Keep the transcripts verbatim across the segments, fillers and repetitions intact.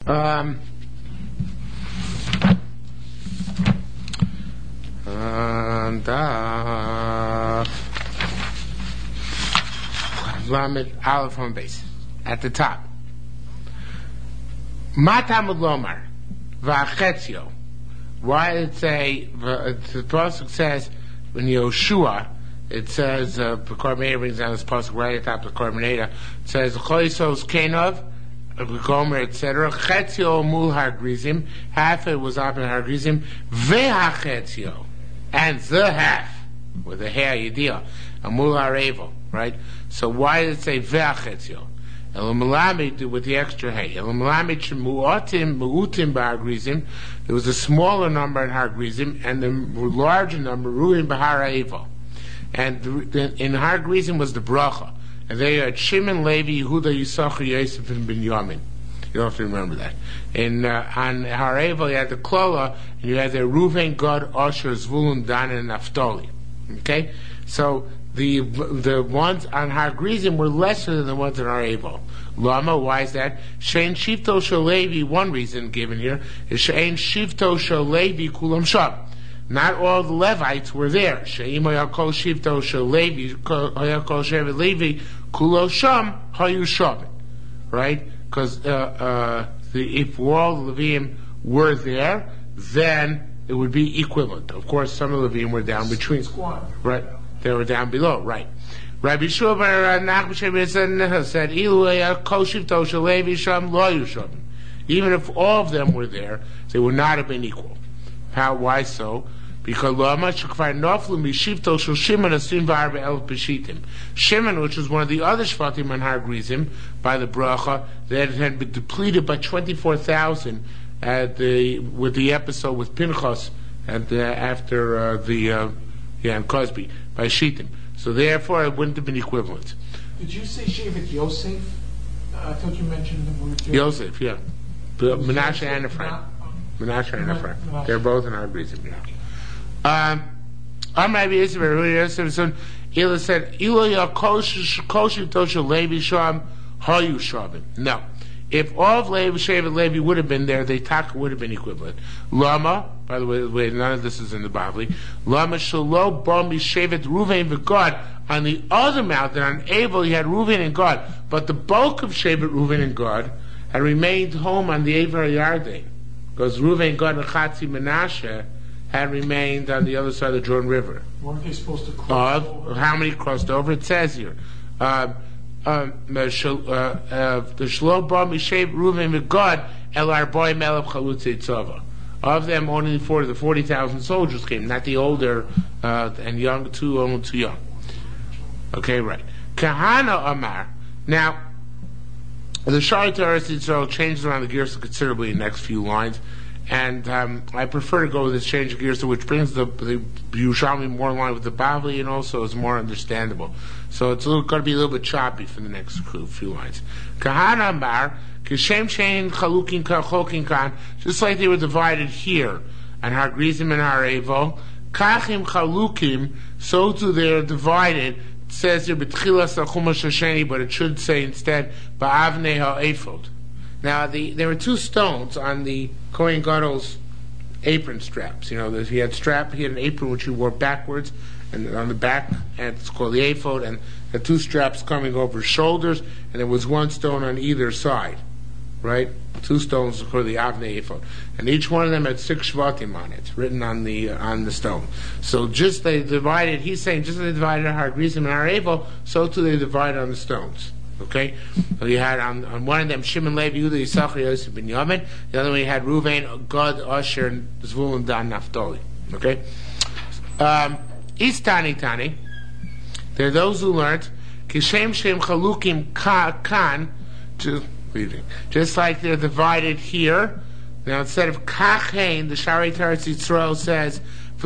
Um, and uh, Lamed Aleph on base at the top. Matamud Lomar Va'chetzio. Why did it say? The pasuk says when Yoshua, it says uh, the Korbaneda brings down this pasuk right at the top of the Korbaneda. It says Choisos Kenov, Gomer, et cetera. Chetzio mul hargrizim. Half it was up in hargrizim. Ve'hachetzio, and the half with the hair yediyah. Amul harevo, right? So why did it say ve'hachetzio? Elamalamed with the extra hay. Elamalamed shemuatim mu'utim b'hargrizim. There was a smaller number in hargrizim, and the larger number ruin b'haraevo. And the, in hargrizim was the bracha. And they had Shimon, Levi, Yehuda, Yisachar, Yosef, and Binyamin. You don't have to remember that. In uh, on Harevel, you had the Klola, and you had the Reuven, Gad, Asher, Zvulun, Dan, and Naphtali. Okay? So the the ones on Hargrizim were lesser than the ones in Harevel. Lama, why is that? Shein Shivto Shalevi, one reason given here, is Shein Shivto Shalevi Kulam Shab. Not all the Levites were there. Sheim Hayakol Shivto Shalevi, Hayakol Shevet Levi, Kulo Sham, Hayu Sham. Right? Because uh, uh, if all the Levim were there, then it would be equivalent. Of course, some of the Levim were down between. Right? They were down below, right. Rabbi Shua bar Nachman said, even if all of them were there, they would not have been equal. How? Why so? Because Shimon, which was one of the other Shvatim and Hargrizim, by the bracha, that had been depleted by twenty-four thousand at the with the episode with Pinchas at the, after uh, the uh, yeah and Cosby by Shittim. So therefore, it wouldn't have been equivalent. Did you say Shevet Yosef? Uh, I thought you mentioned the word Yosef. Yosef, yeah. Menashe and Ephraim. Menashe and Ephraim. They're both in Hargrizim. Yeah. Um, I'm Rabbi Yosef. So Ela said, "Ilo yakosh koshim tosha Levi sham hayu shabim." No, if all of Levi, Shevet Levi would have been there, the taka would have been equivalent. Lama, by the way, wait, none of this is in the Bavli. Lama shalo bam Shevet Ruvain v'Gad. On the other mountain, on Abel, he had Ruvain and Gad, but the bulk of Shevet Ruvain and Gad had remained home on the Aver Yarden, because Ruvain, Gad, and Chatzi Menashe had remained on the other side of the Jordan River. Weren't they supposed to cross uh, over? How many crossed over? It says here. Uh, um, uh, the Shalom Bar Mishav Reuven Megad El Arboy Melech Chalutze Tzava. Of them, only for the forty thousand soldiers came, not the older uh, and young, too old, too young. Okay, right. Kahana Amar. Now, the Shari Teres Yisrael changes around the gears considerably in the next few lines. And um, I prefer to go with this change of gears, which brings the, the Yerushalmi more in line with the Bavli and also is more understandable. So it's going to be a little bit choppy for the next few lines. Kahana Amar, Kishem Shein Chalukin Kachokin Kan, just like they were divided here, and Hargrizim and Harevo, Kachim Chalukim, so too they are divided. It says here, B'tchilas HaChumash HaSheni, but it should say instead, Ba'avnei HaEphod. Now, the, there were two stones on the Kohen Gadol's apron straps. You know, he had strap, he had an apron which he wore backwards, and on the back, and it's called the ephod, and the two straps coming over his shoulders, and there was one stone on either side, right? Two stones called the Avnei ephod, and each one of them had six shvatim on it, written on the uh, on the stone. So just they divided. He's saying just as they divided Hargrizim and Harevo, so too they divided on the stones. Okay, so you had on, on one of them Shimon, Levi, Yehuda, Yisachar, Yosef, Binyamin. The other one you had Reuven, Gad, Asher, and Zvulun, Dan, Naphtali. Okay, um, Istani Tani. There are those who learned Kishem Shem Chalukim Kan, just like they're divided here. Now instead of Kachein, the Shari Teretz Yisrael says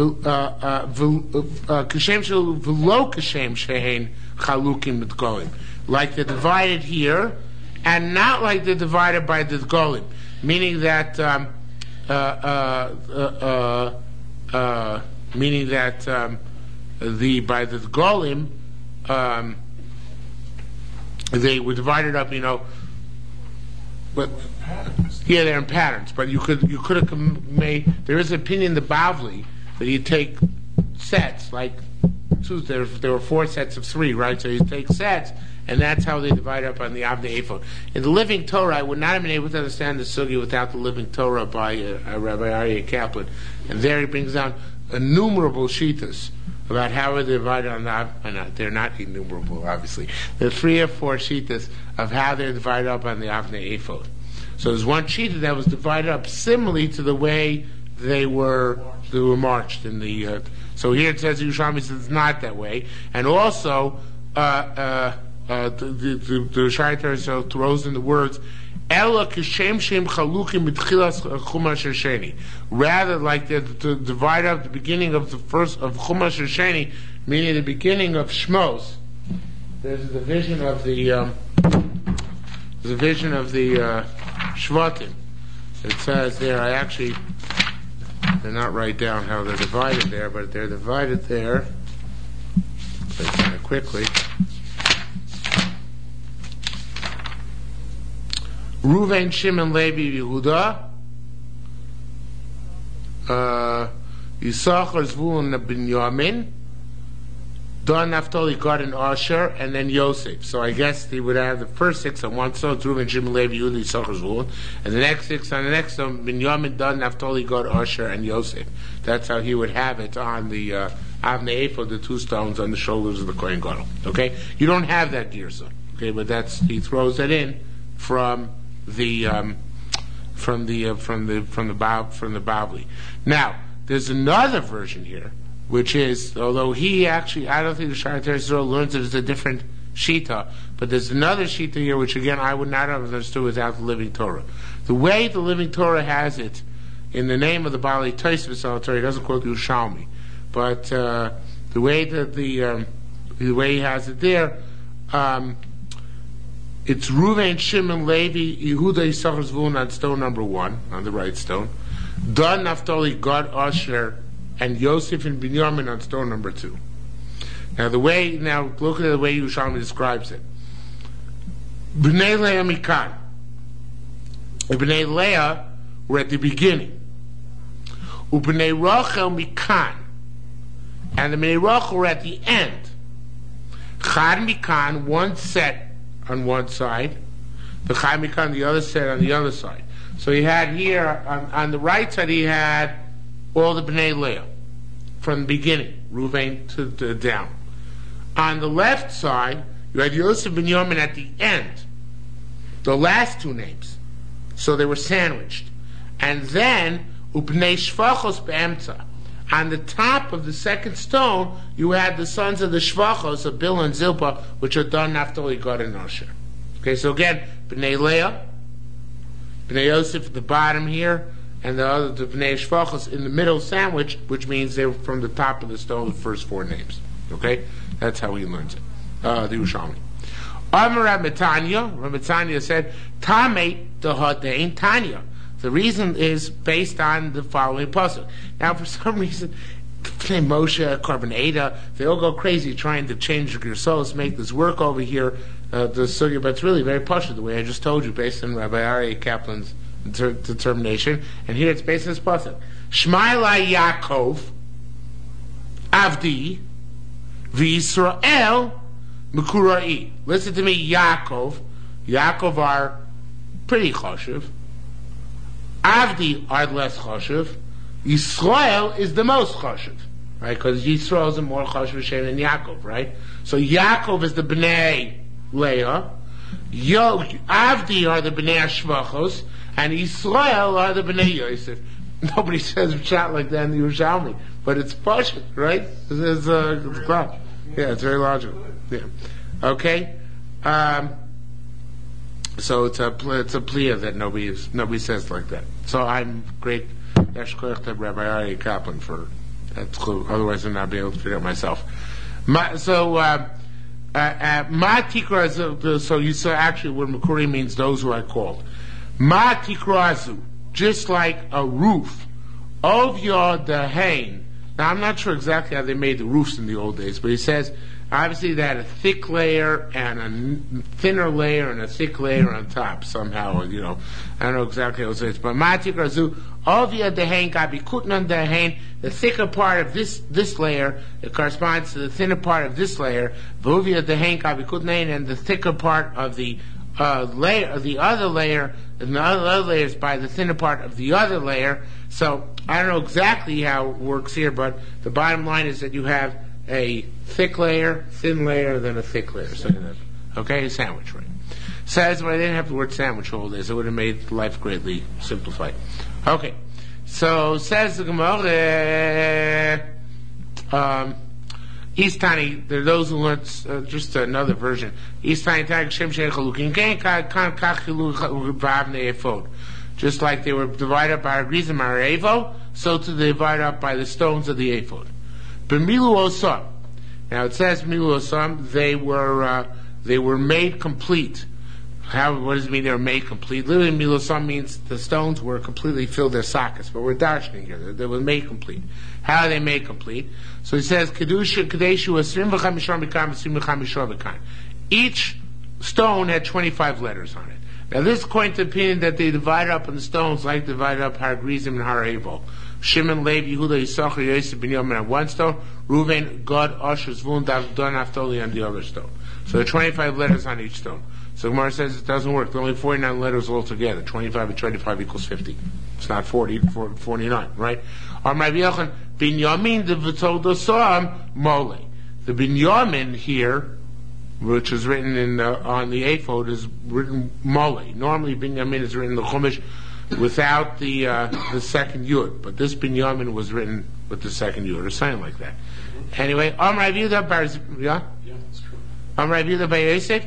Kishem Shem V'lo Kishem Shein Chalukim Mitgolim. Like they're divided here, and not like they're divided by the Golim, meaning that, um, uh, uh, uh, uh, uh, meaning that um, the by the Golim, um, they were divided up. You know, but Yeah, they're in patterns, but you could you could have made. There is an opinion in the Bavli that you take sets like two. There there were four sets of three, right? So you take sets, and that's how they divide up on the Avnei Ephod. In the Living Torah, I would not have been able to understand the sugi without the Living Torah by uh, uh, Rabbi Aryeh Kaplan, and there he brings down innumerable shitas about how they're divided on the. Uh, not, they're not innumerable, obviously. There are three or four shitas of how they're divided up on the Avnei Ephod. So there's one shita that was divided up similarly to the way they were they were marched in the. Uh, so here it says Yerushalmi says it's not that way, and also uh, uh, uh, the the, the, the Shaitar so throws in the words Ela kishem shem chalukim b'tchilas chumash hasheni. Rather, like the, to divide up the beginning of the first of chumash hasheni, meaning the beginning of Shmos. There's a division of the. Um, The division of the uh, Shvatim. It says there, I actually, they're not write down how they're divided there, but they're divided there. Play kind of quickly. Reuven, Shimon, Levi, Yehuda. Uh, Yisachar, Zvulun, Binyamin. Dan, Naphtali, Gad, and Asher, and then Yosef. So I guess he would have the first six on one side, Reuven, Shimon, Levi, Yehuda, Yisachar, Zvulun, and the next six on the next one, Binyamin, Dan, Naphtali, Gad, Asher, and Yosef. That's how he would have it on the uh, Avnei Ephod, the two stones on the shoulders of the Kohen Gadol. Okay, you don't have that girsa. Okay, but that's he throws that in from the um, from the uh, from the from the Bab, from the Bavli. Now there's another version here, which is, although he actually, I don't think the Shaitar Yisrael learns it as a different Shita, but there's another Shita here, which again I would not have understood without the Living Torah. The way the Living Torah has it, in the name of the Bali Tosfos al Torah, he doesn't quote Yerushalmi, but uh, the way that the um, the way he has it there, um, it's Reuven, Shimon, Levi, Yehuda, Yisachar, Zvulun on stone number one, on the right stone. Dan, Naphtali, Gad, Asher, and Yosef and Binyamin on stone number two. Now the way, now look at the way Yerushalmi describes it. B'nai Leah Mikan. B'nai Leah were at the beginning. U'b'nai Rachel Mikan. And the B'nai Rachel were at the end. Chad Mikan, one set on one side. The Chad Mikan, the other set on the other side. So he had here, on, on the right side, he had all the B'nai Leah from the beginning, Reuven to, to down. On the left side, you had Yosef ben Binyamin at the end, the last two names. So they were sandwiched. And then, Upnei Shvachos be'emtza. On the top of the second stone, you had the sons of the Shvachos, of Bilhah and Zilpah, which are done Naphtali, Gad, and Asher. Okay, so again, B'nai Leah, B'nai Yosef at the bottom here, and the other, the B'nai Shvachos in the middle sandwich, which means they were from the top of the stone, the first four names. Okay? That's how he learns it. Uh, the Yerushalmi. Amar Rabbi Tanya, Rabbi Tanya said, Tamei dehadein Tanya. The reason is based on the following pasuk. Now, for some reason, Moshe, Carbonata, they all go crazy trying to change your souls, make this work over here, uh, the sugya, but it's really very pashut, the way I just told you, based on Rabbi Aryeh Kaplan's Deter- determination, and here it's based on this pasuk. Shma Elai Yaakov, Avdi, v'Yisrael Mekurai. Listen to me, Yaakov. Yaakov are pretty choshev. Avdi are less choshev. Yisrael is the most choshev, right? Because Yisrael is a more choshev Shem than Yaakov, right? So Yaakov is the Bnei Leah. Yo, Avdi are the Bnei Shvachos. And Yisrael are the Bnei Yosef. Nobody says a shot like that in the Yerushalmi, but it's pashut, right? It's, it's, uh, it's close. Yeah, it's very logical. Yeah. Okay. Um, so it's a it's a plea that nobody is, nobody says like that. So I'm great. Yeshkoyach to Rabbi Aryeh Kaplan for that clue. Otherwise, I'd not be able to figure it out myself. My, so. Uh, uh, uh, Ma tikra. So you saw actually what Makuri means. Those who I called. Ma tikrazu, just like a roof of your dahain. Now I'm not sure exactly how they made the roofs in the old days, but he says Obviously, they had a thick layer and a n- thinner layer and a thick layer on top somehow. You know, I don't know exactly how it is. But Matik Razu, Ovia Dehain Gabi Kutnan Dehain, the thicker part of this this layer, it corresponds to the thinner part of this layer. Vovia Dehain Gabi Kutnain, and the thicker part of the uh, layer of the other layer, and the other, other layers by the thinner part of the other layer. So I don't know exactly how it works here, but the bottom line is that you have a thick layer, thin layer, then a thick layer. So, okay, a sandwich, right? Says, well, I didn't have the word sandwich all day, so it would have made life greatly simplified. Okay, so says the Gemara, um, Eastani, there are those who learned uh, just another version. Eastani tag Shem Shein Chalukin Kain Kan Kach Chilu Vavne Efod. Just like they were divided up by Agrizim Evo, so to divide up by the stones of the Ephod. B'milu Osam. Now it says B'milu Osam, they were uh, they were made complete. How? What does it mean they were made complete? Literally, B'milu Osam means the stones were completely filled their sockets, but we're darshaning here. They, they were made complete. How are they made complete? So he says Kedusha Kadeshu Asrim V'Chamishor Mikan Asrim V'Chamishor Mikan. Each stone had twenty-five letters on it. Now this is according to the opinion that they divide up in the stones like they divided up Har Grizim and Har Evo. Shimon, Levi, Yehuda, Yisachar, Yosef, Binyamin on one stone, Reuven, Gad, Asher, Zvulun, Dan, Naphtali on the other stone. So there are twenty-five letters on each stone. So Gemara says it doesn't work. There are only forty-nine letters altogether. twenty-five and twenty-five equals fifty. It's not forty, forty-nine, right? Or Rabbi Yochanan, Binyamin, the V'todosam, Mole. The Binyamin here, which is written in uh, on the Ephod, is written Mole. Normally Binyamin is written in the Chumash without the uh, the second yud, but this Binyamin was written with the second yud, or something like that. Anyway, Am Rav Yehuda bar yeah, Yeah, that's true. Am Rav Yehuda bar Yosef,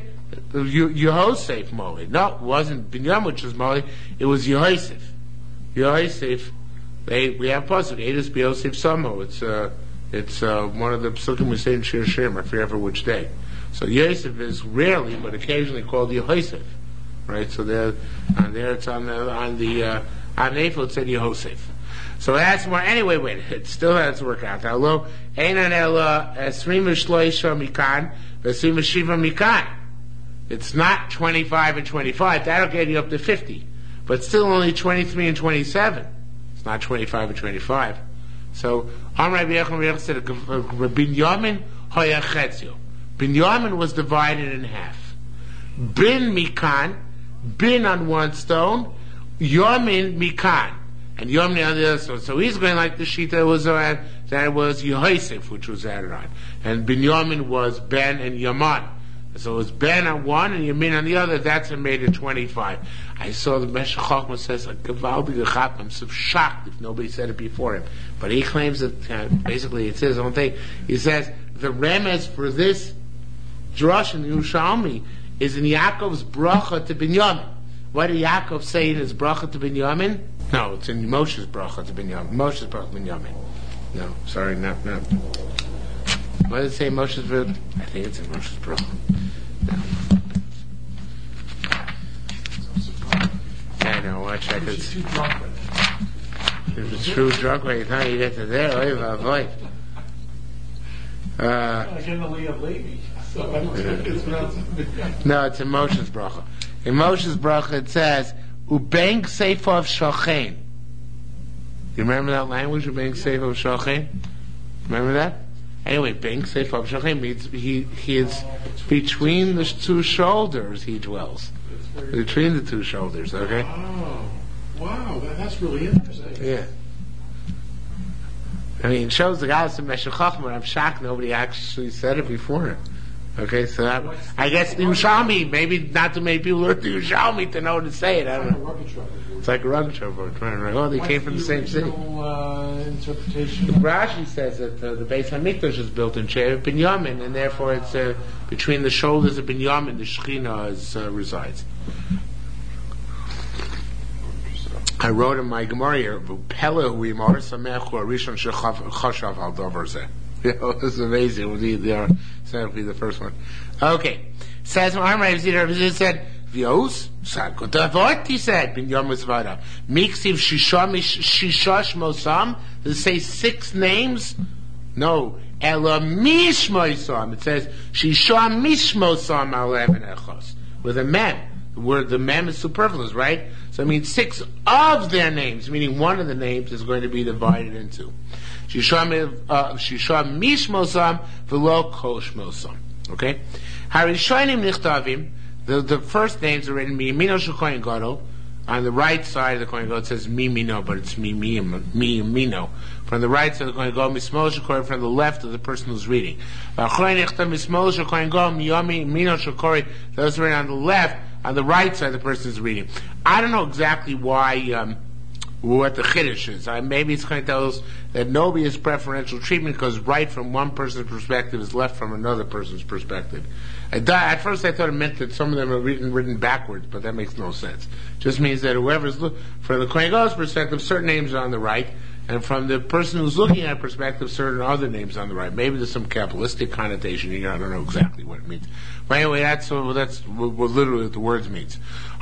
Yehosef Mole. No, it wasn't Binyamin which was Mole. It was Yehosef. Yehosef. They we have pasuk Edus B'Yosef Samo. It's uh it's uh, one of the psukim we say in Shir Shirim. I forget for which day. So Yosef is rarely, but occasionally called Yehosef. Right, so there, on there it's on the on the uh, on Ephod it said Yehosef. So that's more. Anyway, wait, it still has to work out. Hello, Einan Ela Esrim Shloisha Mikan Esrim Shiva Mikan. It's not twenty-five and twenty-five. That'll get you up to fifty, but still only twenty-three and twenty-seven. It's not twenty-five and twenty-five. So Amar Rabbi Yochanan said Binyamin Hoya Chetzio. Binyamin was divided in half. Bin Mikan. Bin on one stone, Yomin Mikan, and Yomin on the other stone. So he's going like the shita that was uh, that was Yehosef, which was added on, and Binyamin was Ben and Yaman. So it was Ben on one and Yamin on the other. That's what made it twenty-five. I saw the Meshech Chochmah says a Gevaldige Chap. I'm so shocked if nobody said it before him, but he claims that uh, basically it's his own thing. He says the remez for this drush in the Yerushalmi is in Yaakov's bracha to Binyamin. What did Yaakov say in his bracha to Binyamin? No, it's in Moshe's bracha to Binyamin. Moshe's bracha to Binyamin. No, sorry, not, not. What did it say in Moshe's bracha? I think it's in Moshe's bracha. No. I know, watch, I could... She's too drunk with it. If it's true drunk by the time you get to there, oy vavoy. Uh... I get the Leah Levy. No, it's in Moshe's bracha. In Moshe's bracha it says, "Ubenk seifov shochein." You remember that language, "Ubenk seifov shochein"? Remember that? Anyway, "Benk seifov shochein" means he he is between the two shoulders. He dwells between the two shoulders. Okay. Oh, wow, that, that's really interesting. Yeah. I mean, it shows the guys in Meshech Chochmah. I'm shocked nobody actually said it before him. Okay, so that, I guess the Yerushalmi, maybe not too many people learned the Yerushalmi to know to say it. I don't know. It's like a Rugged word. Oh, they came from the same city. Uh, interpretation. Rashi says that uh, the Beis Hamikdash is built in Shevet Binyamin, and therefore it's uh, between the shoulders of Binyamin the Shechina is, uh, resides. I wrote in my Gemara here, "Pele hu imar sameach hu arishon shechashav al davar zeh." You know, this is amazing. We'll be there. So that'll be the first one. Okay. Says Rav Zira said, V'os, Sakotavot, he said, Bin Yom Mitzvah. Miksiv Shishash Mosam, does it say six names No, Ela Mishmoisam. It says Shisha Mishmosam Aleven Echos with a mem. The word the mem is superfluous, right? So it means six of their names, meaning one of the names is going to be divided into. Shisha uh, Mishmosam v'lo Kol Shmosam. Okay? Harishonim Nichtavim. The the first names are written Miyamino Shel Kohen Gadol. On the right side of the Kohen Gadol it says Mimino, but it's Miyamino. From the right side of the Kohen Gadol, Mismol Shel Kohen, from the left of the person who's reading. Mismol Shel Kohen Gadol, Miyamino Shel Kohen. Those are written on the left, on the right side of the person who's reading. I don't know exactly why. Um, what the chiddush is. Uh, maybe it's going to tell us that nobody is preferential treatment because right from one person's perspective is left from another person's perspective. At, at first I thought it meant that some of them are written, written backwards, but that makes no sense. It just means that whoever's look, from the Kohen Gadol's perspective, certain names are on the right, and from the person who's looking at perspective, certain other names on the right. Maybe there's some Kabbalistic connotation here. I don't know exactly what it means. But anyway, that's, uh, that's what, what literally the words means.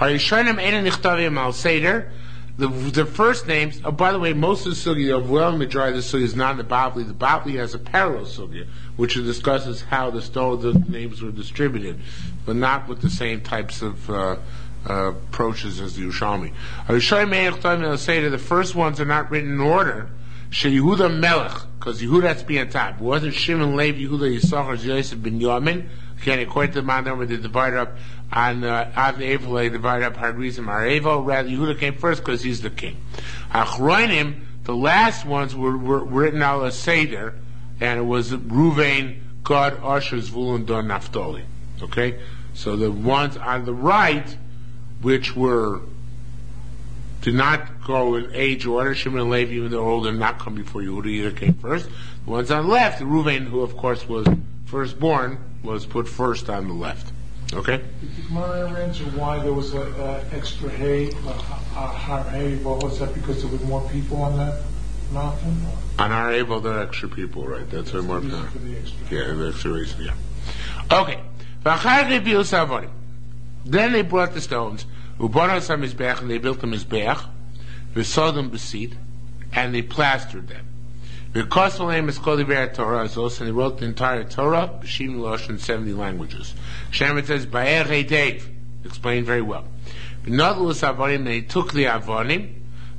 The, the first names, oh, by the way, most of the sugya, the overwhelming majority of the sugya is not in the Bavli. The Bavli has a parallel sugya, which discusses how the, stone, the names were distributed, but not with the same types of uh, uh, approaches as the Yerushalmi. The first ones are not written in order. She Yehuda Melech, because Yehuda has to be on top. It wasn't Shimon, Levi, Yehuda, Yisachar, Yosef, Binyamin. Again, according to the man number, they divided up on Av Evel, they divided up Hargrizim, Arevo. Rather, Yehuda came first because he's the king. Achroinim, the last ones were, were written out as Seder, and it was Ruvain, Gad, Asher, Zvulun, Dan, Naphtali. Okay? So the ones on the right, which were, did not go in age order, Shimon and Levi, even though older, not come before Yehuda, either came first. The ones on the left, Ruvain, who of course was firstborn, was put first on the left. Okay? Did the Gemara answer why there was an uh, extra hay, uh, har hay? What was that? Because there were more people on that mountain? Or? On our Abel, there are extra people, right? That's That's more the reason time. for the extra. Yeah, the extra reason, yeah. Okay. Then they brought the stones, and they built them mizbeach, v'sodom b'seed, and they plastered them. Because the name is called the Torah, and they wrote the entire Torah, B'shim Losh, in seventy languages. Shem says, Ba'er Heidev, explained very well. B'nodlus Avonim, they took the Avonim,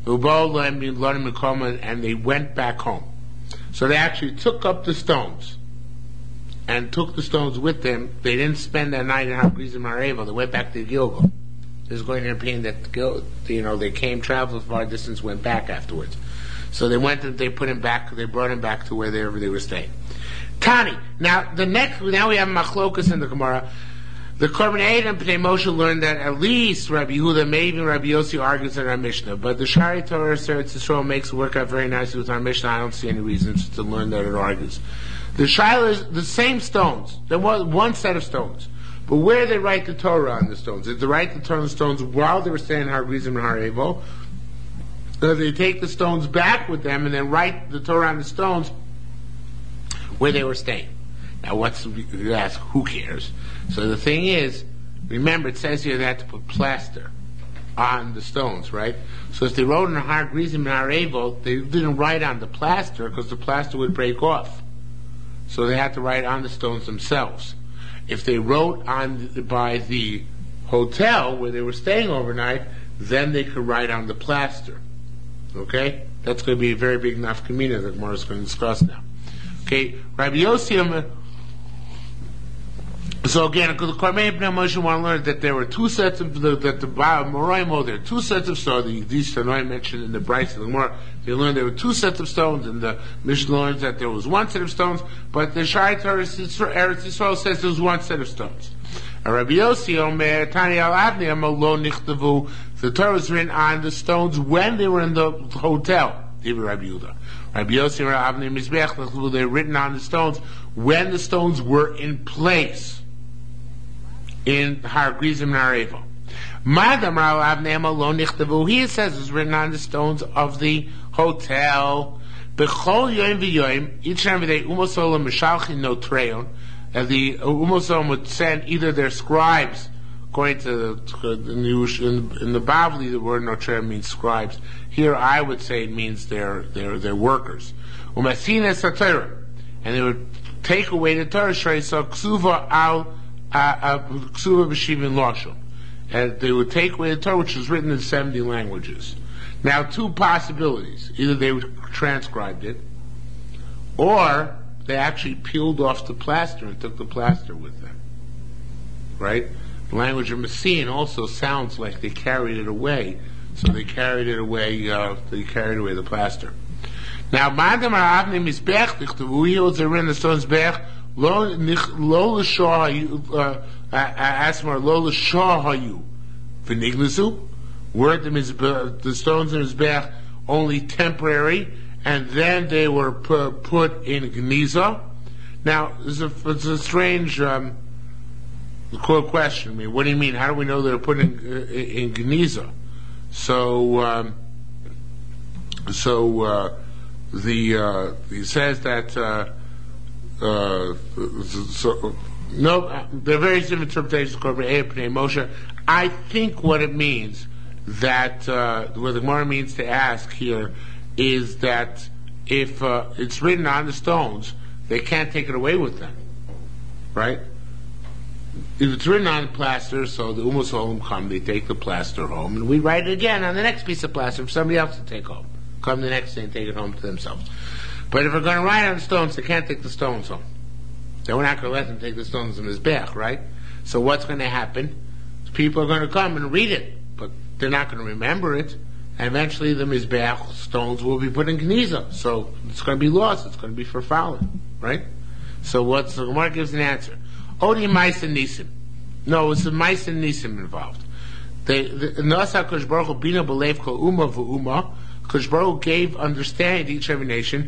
and they went back home. So they actually took up the stones, and took the stones with them. They didn't spend that night in Hargrizim Haravel, they went back to Gilgal. There's going to be opinion that, you know, they came, traveled far distance, went back afterwards. So they went and they put him back, they brought him back to where they, they were staying. Tani. Now, the next, now we have Machlokas in the Gemara. The Korban and Pnei Moshe learned that at least Rabbi Yehuda, maybe Rabbi Yossi argues in our Mishnah, but the Shari Torah Eretz Yisrael makes it work out very nicely with our Mishnah. I don't see any reasons to learn that it argues. The Shaila is the same stones. There was one set of stones. But where they write the Torah on the stones? Did they write the Torah on the stones while they were staying in Har Gerizim and Har Evo? Or they take the stones back with them and then write the Torah on the stones where they were staying? Now, what's you ask? Who cares? So the thing is, remember, it says here they had to put plaster on the stones, right? So if they wrote in Har Gerizim and Har Evo, they didn't write on the plaster because the plaster would break off. So they had to write on the stones themselves. If they wrote on the, by the hotel where they were staying overnight, then they could write on the plaster. Okay? That's going to be a very big nafkamina that Gemara is going to discuss now. Okay? Rabbi Yossi, so again, the Korban Pnei Moshe want to learn that there were two sets of the, that the Moraim, there are two sets of stones. These Tanoim mentioned in the Bryce of the Gemara. They learned there were two sets of stones, and the Mishnah learns that there was one set of stones. But the Shari Torah Eretz Yisrael says there was one set of stones. Rabbi Yossi Omer Tani Al Avnei Amar Lo Nichtavu. The Torah was written on the stones when they were in the hotel. Even Rabbi Yehuda. Rabbi Yossi Al Avnei Mizbeach. They were written on the stones when the stones were in place in Har Gerizim and Har Evo. Madam Al Avnei Amar Lo Nichtavu. He says it's written on the stones of the hotel. Bechol Yom v'Yom. Each time they Umosolam Mishalchin Notreon. And the Umosom would send either their scribes, according to the, in the, in the Bavli, the word Notre means scribes. Here I would say it means their, their, their workers. Umasina Satira. and they would take away the Torah, so ksuva al ksuva b'shivin lashon, and they would take away the Torah, which was written in seventy languages. Now, two possibilities: either they transcribed it, or they actually peeled off the plaster and took the plaster with them. Right? The language of Messian also sounds like they carried it away, so they carried it away. Uh, they carried away the plaster. Now, Madam Avni Mizbech, he holds a in the stone's bech, lo l'shah asmar lo l'shah hayu v'nignazu. Were the the stones in Mizbech only temporary, and then they were pu- put in gniza. Now, it's a, it's a strange um, question. I mean, what do you mean? How do we know they're put in, uh, in gniza? So, um, so. Uh, The uh, he says that uh, uh, so, no, there are various different interpretations of Moshe. I think what it means that uh, what the Gemara means to ask here is that if uh, it's written on the stones, they can't take it away with them, right? If it's written on plaster, so the Umas Olam come, they take the plaster home, and we write it again on the next piece of plaster for somebody else to take home. Come the next day and take it home to themselves. But if we're going to write on stones, they can't take the stones home. Then we're not going to let them take the stones in Mizbech, right? So what's going to happen? People are going to come and read it, but they're not going to remember it. And eventually the Mizbech stones will be put in Gniza. So it's going to be lost. It's going to be for fouling, right? So what's the Gemara gives an answer. Odi Maisa Nisim. No, it's the Maisa Nisim involved. The Nasa Kosh Baruch Hu Bina B'Lev Kol Uma V'Uma. Kosh Baruch gave understanding to each and every nation,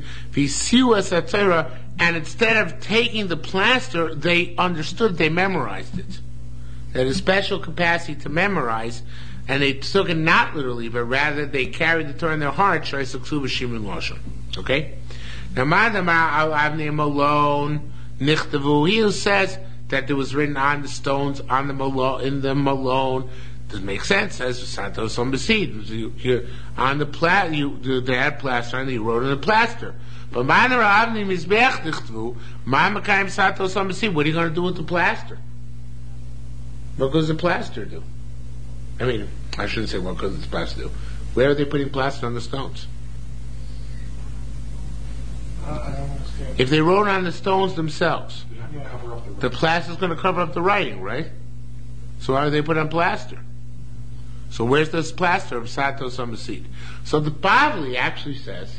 and instead of taking the plaster, they understood, they memorized it. They had a special capacity to memorize, and they took it not literally, but rather they carried the Torah in their heart. Okay? Now, Madam Avnei Malone Nichtavu, he who says that it was written on the stones, on the Malone, in the Malone, doesn't make sense, as Santos on the seed. On the pla- you, they had plaster and he wrote on the plaster. But Manor Avni Mizbech Dichtvu, Mamakayim Santos on the seed, what are you going to do with the plaster? What does the plaster do? I mean, I shouldn't say what does the plaster do. Where are they putting plaster on the stones? I don't understand. If they wrote on the stones themselves, Yeah. the plaster is going to cover up the writing, right? So why do they put on plaster? So where's this plaster of Satos on the seed? So the Bavli actually says,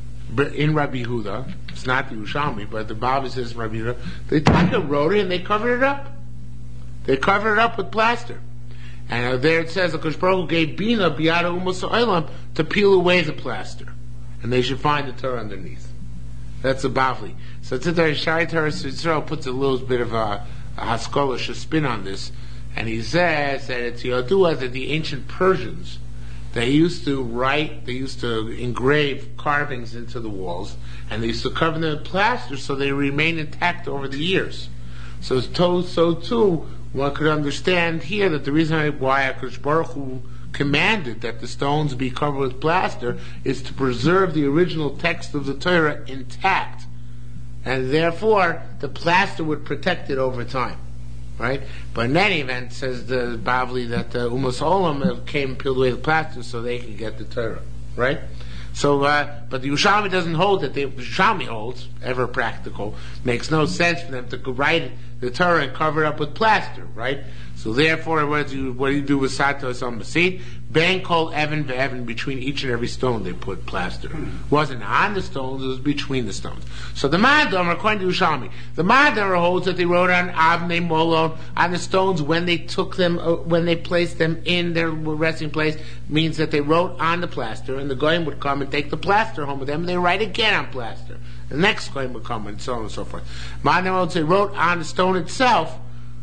in Rabbi Yehuda, it's not the Yerushalmi, but the Bavli says in Rabbi Yehuda, they took a roti and they covered it up. They covered it up with plaster. And uh, there it says, the Kosh Baruch Hu gave Bina Biyada Umas Olam to peel away the plaster. And they should find the Torah underneath. That's the Bavli. So today, Shai Torah Yisrael puts a little bit of a, a Haskolish spin on this. And he says that it's Yodua that the ancient Persians, they used to write, they used to engrave carvings into the walls, and they used to cover them with plaster so they remain intact over the years. So, so too, one could understand here that the reason why HaKadosh Baruch Hu commanded that the stones be covered with plaster is to preserve the original text of the Torah intact. And therefore, the plaster would protect it over time. Right? But in any event, says the Bavli that the uh, Umas Olam came and peeled away the plaster so they could get the Torah. Right? So, uh, but the Yerushalmi doesn't hold that. The Yerushalmi holds, ever practical, makes no sense for them to write the Torah and cover it up with plaster. Right? So therefore, what do you, what do, you do with Satos on the seed? Ben called Evan to Evan, between each and every stone they put plaster. It wasn't on the stones, it was between the stones. So the Madam, according to Yerushalmi, the Madam holds that they wrote on Avnei Molon, on the stones when they took them, uh, when they placed them in their resting place, means that they wrote on the plaster, and the Goyim would come and take the plaster home with them, and they write again on plaster. The next Goyim would come, and so on and so forth. Madam holds they wrote on the stone itself.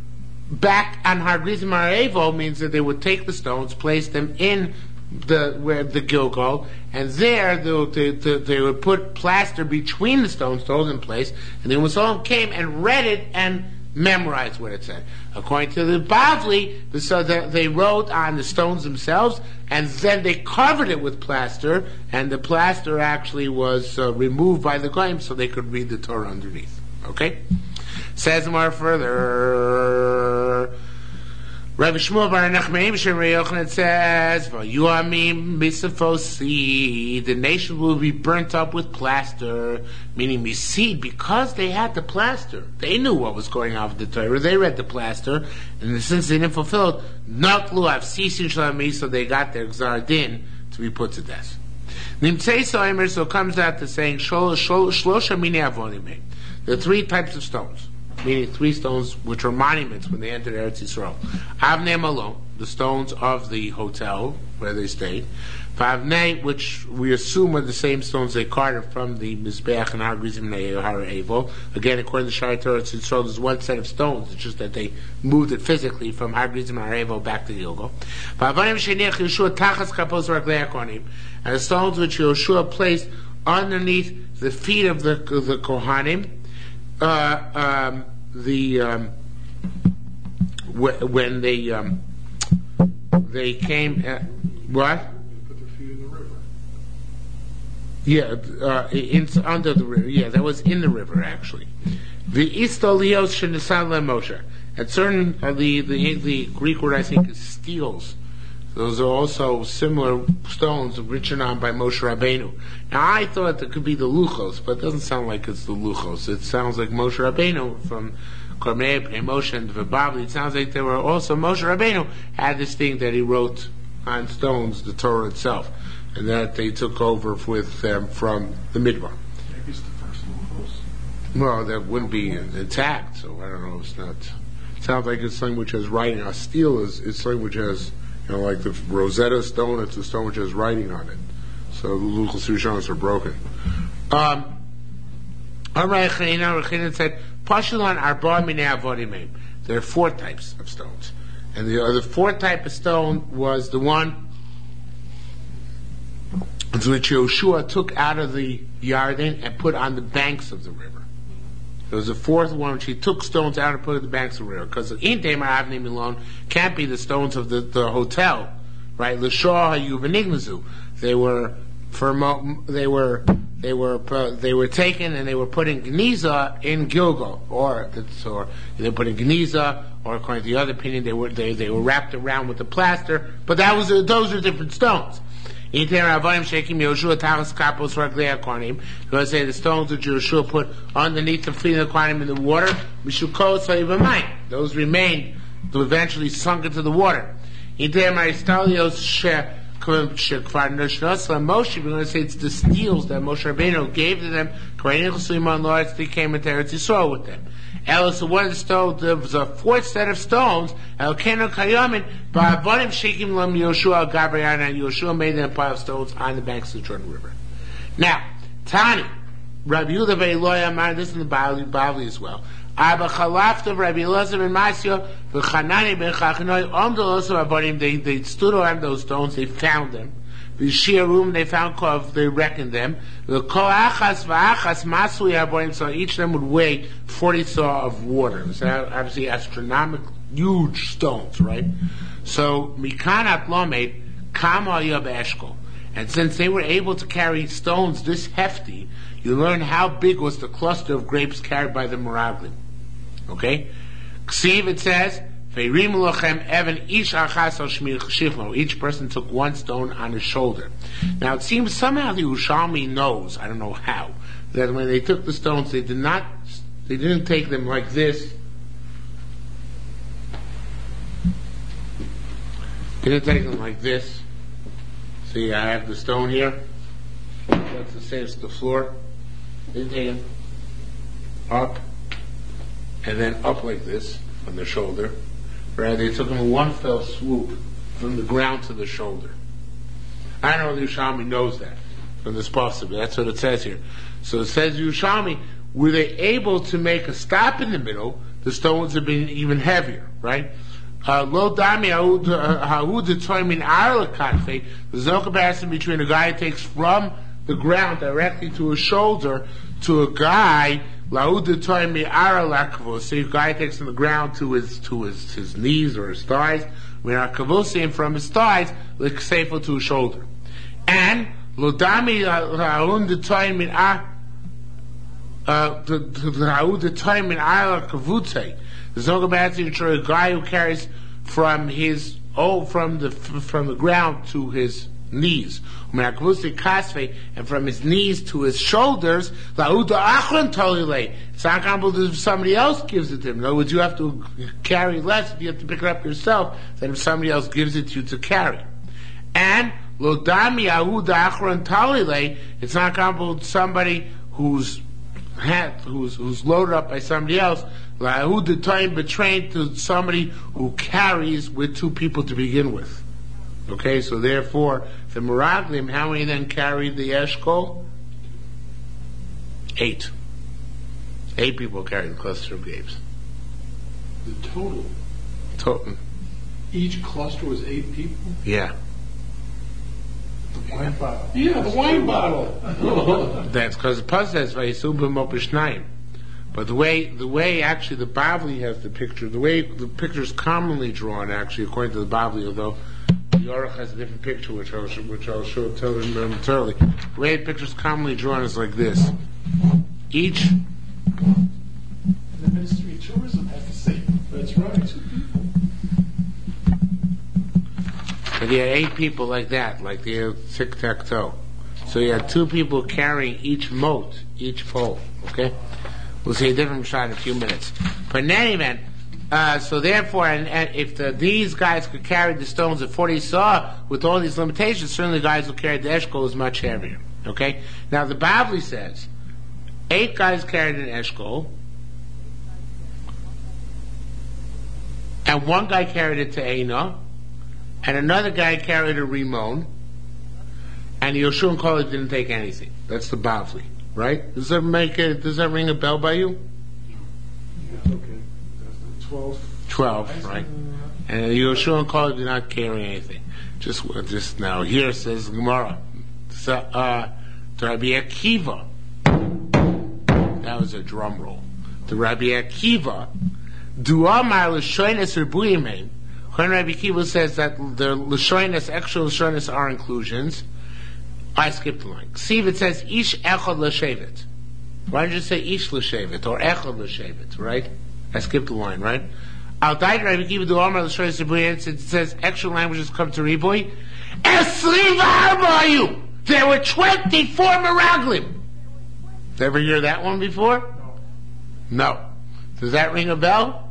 Back on Har Grizim Har Evo means that they would take the stones, place them in the where the Gilgal, and there they, they, they would put plaster between the stones, those in place, and the Umas Olam came and read it and memorize what it said. According to the Bavli, the, so the, they wrote on the stones themselves, and then they covered it with plaster, and the plaster actually was uh, removed by the Goyim so they could read the Torah underneath. Okay? Says more further. Rabbi Shmuel Bar Nachman Rabbi Yochanan says, "Vayuamim misafosi, the nation will be burnt up with plaster," meaning misid, because they had the plaster. They knew what was going on with the Torah. They read the plaster, and since they didn't fulfill it, naklu avsisin shalami, so they got their gzar din to be put to death. Nimtzei soimer, so it comes out to saying shlosha mini avonim. There are three types of stones, meaning three stones which are monuments when they entered Eretz Yisrael. Avnei Malon, the stones of the hotel where they stayed. Avnei, which we assume are the same stones they carved from the Mizbeach and Har Grizim Har Evo. Again, according to Shari Torah, Eretz Yisrael, there's one set of stones. It's just that they moved it physically from Har Grizim Har Evo back to Gilgal. And the stones which Yeshua placed underneath the feet of the the Kohanim. Uh, um, the um, wh- when they um, they came at, what? They put their feet in the river. Yeah, uh, in, under the river. Yeah, that was in the river actually. The istolios shenesan leMoshe. And certain uh, the, the the Greek word I think is steels. Those are also similar stones written on by Moshe Rabbeinu. Now I thought it could be the Luchos, but it doesn't sound like it's the Luchos. It sounds like Moshe Rabbeinu from Kormei Pnei Moshe and V'Bavli. It sounds like there were also Moshe Rabbeinu had this thing that he wrote on stones, the Torah itself, and that they took over with them from the Midbar. Maybe it's the first Luchos. Well, that wouldn't be intact, so I don't know. It's not. It sounds like it's something which has writing. A steel is it's something which has. You know, like the Rosetta Stone, it's a stone which has writing on it. So the Luchos Rishonos are broken. Um, said, Pashulan arba minei avodim. There are four types of stones. And the other fourth type of stone was the one which Yoshua took out of the Yarden and put on the banks of the river. There was a fourth one which he took stones out and put at the banks of the river. Because in Tamar Avnei Milon can't be the stones of the, the hotel, right? L'shor hayu v'nignazu. They were for mo, they were they were uh, they were taken and they were put in Geniza in Gilgal, or or they put in Geniza, or according to the other opinion, they were they, they were wrapped around with the plaster. But that was those are different stones. Because say the stones that Yeshua put underneath the feet of the Kohanim in the water, those remained to eventually sunk into the water. Moshe, we're going to say it's the steels that Moshe Rabbeinu gave to them. They came into Eretz Yisrael with them. Elis, one of the stones, there was a fourth set of stones, Elkeno Kayamin, Ba'avonim Shekim Lam Yoshua Gabriel, and Yoshua made them pile of stones on the banks of the Jordan River. Now, Tani, Rabbi Yehuda Ve'Eloy Amar, this is in the Bavli, Bavli as well. Abba Chalafta, Rabbi Elazar ben Masio, V'Chanani ben Chachanoi, Omdoloso Avonim, they, they stood around those stones, they found them. The Shia room, they found, they reckoned them. The Koachas V'Achas Masui Avonim, so each of them would weigh forty saw of water. So obviously astronomical, huge stones, right? So, Mikanat Lomed, Kama Yab Eshkol. And since they were able to carry stones this hefty, you learn how big was the cluster of grapes carried by the Meraglim. Okay? Ksiv, it says, each person took one stone on his shoulder. Now it seems somehow the Yerushalmi knows, I don't know how, that when they took the stones, they did not, they didn't take them like this. They didn't take them like this. See, I have the stone here. That's the same as the floor. They didn't take them up and then up like this on the shoulder. Right? They took them in one fell swoop from the ground to the shoulder. I don't know if Yerushalmi knows that from this possible. That's what it says here. So it says Yerushalmi, were they able to make a stop in the middle, the stones have been even heavier, right? Lo dami ha'u determine our katfe. There's no comparison between a guy who takes from the ground directly to his shoulder to a guy, laudatoy mi'ara lakavos. So a guy takes from the ground to his to his, his knees or his thighs, mi'arakavosim from his thighs, l'ksefo to his shoulder. And lodami laudatoy mi'ara uh laudatoy mi'ara lakavutei. There's no capacity to a guy who carries from his oh from the from the ground to his knees, and from his knees to his shoulders. It's not comparable if somebody else gives it to him. In other words, you have to carry less if you have to pick it up yourself than if somebody else gives it to you to carry. And it's not comparable to somebody who's who's who's loaded up by somebody else. Betrayed to somebody who carries with two people to begin with. Okay, so therefore, the Meraglim, how many then carried the Eshkol? Eight. Eight people carried the cluster of grapes. The total? Total. Each cluster was eight people? Yeah. The wine bottle. Yeah, the wine bottle. That's because the Paz says, Vayisubim Opishnaim. But the way, the way actually the Bavli has the picture, the way the picture is commonly drawn, actually, according to the Bavli, although the Yoruch has a different picture, which I'll, which I'll show tell you momentarily. The way the picture is commonly drawn is like this. Each... The Ministry of Tourism has to say, that's right, two people. But you had eight people like that, like the tic-tac-toe. So you had two people carrying each moat, each pole, okay? We'll see a different shot in a few minutes. But in any event, uh, so therefore, and, and if the, these guys could carry the stones at forty saw with all these limitations, certainly the guys who carried the eshkol is much heavier. Okay? Now the Bavli says, eight guys carried an eshkol, and one guy carried it to Eina, and another guy carried a rimon, and Yoshua and Kaleb didn't take anything. That's the Bavli. Right? Does that make it? Does that ring a bell by you? Yeah. Okay. Twelve. Twelve, right? And Yoshua and Kaleb did not carry anything. Just, just now here says Gemara. So, uh, to Rabbi Akiva, that was a drum roll. To Rabbi Akiva, Duamar l'shoynes rebuyim. When Rabbi Akiva says that the l'shoynes, actual l'shoynes are inclusions. I skipped the line. See if it says ish echad l'shevet. Why don't you say ish l'shevet or echad l'shevet, right? I skipped the line, right? Al dai Rabbi Akiva do Amar l'shoynes rebuyim. It says extra languages come to riboy. Esriv arbayu. There were twenty-four meraglim. Did you ever hear that one before? No. No. Does that ring a bell?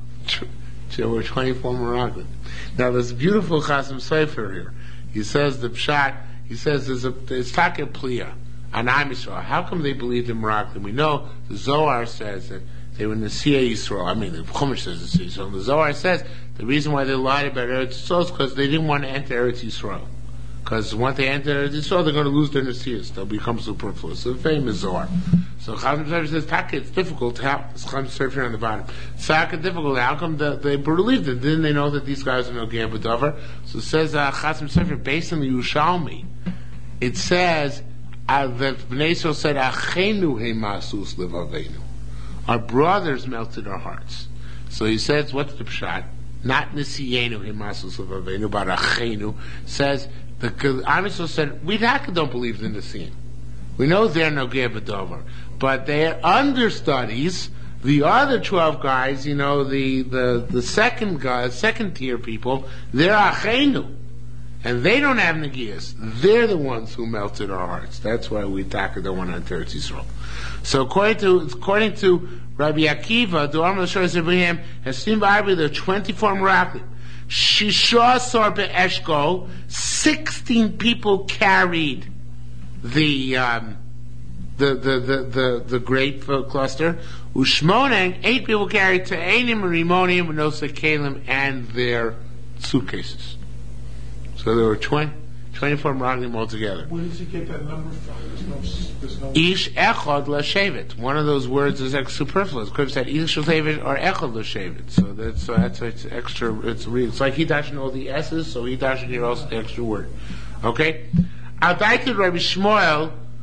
There were twenty-four meraglim. Now there's a beautiful Chasam Sofer here. He says the pshat. He says there's a there's Taka Pliya on Am Yisrael. How come they believed in Meraglim? We know the Zohar says that they were Nesiya Yisrael. I mean, the Chumash says Nesiya Yisrael. The Zohar says the reason why they lied about Eretz Yisrael is because they didn't want to enter Eretz Yisrael. Because once they enter Eretz Yisrael, they're going to lose their Nesiyas. They'll become superfluous. The famous Zohar. So Chazam Sofer says, Taka, it's difficult. How Chazam Sofer on the bottom. Taka, difficult. How come the, they believed it? Didn't they know that these guys are no Gam B'Davar? So it says uh, Chazam Sofer, based on the Yerushalmi, it says uh, that Bnei Yisrael said, "Achenu heimasus levaveinu." Our brothers melted our hearts. So he says, what's the pshat? Not Nisiyenu heimasus levaveinu, but Achenu. Says the Am Yisrael said, we don't believe in the Nisiyim. We know they're no Ger B'Davar, but their understudies, the other twelve guys, you know, the the the second guys, second tier people, they're Achenu. And they don't have Negias. They're the ones who melted our hearts. That's why we Taka don't want to enter Eretz Yisrael. So according to according to Rabbi Akiva, the Amar L'Shoynes Rebuyim has seen by there are twenty-four Meraglim. Shisha Sorbe Eshkol, sixteen people carried the um, the, the the the the grape cluster. Ushmoneng, eight people carried to Einim and Rimonim, Nosa Kalim, and their suitcases. So there were twenty, twenty-four Meraglim altogether. Where did you get that number from? There's no, there's no... Ish echad l'shevet. One of those words is like superfluous. Could have said ish l'shevet or echad l'shevet. So that's so that's it's extra. It's real. It's like he doesn't know the s's, so he doesn't hear also the extra word. Okay. Al daikid Rabbi Shmuel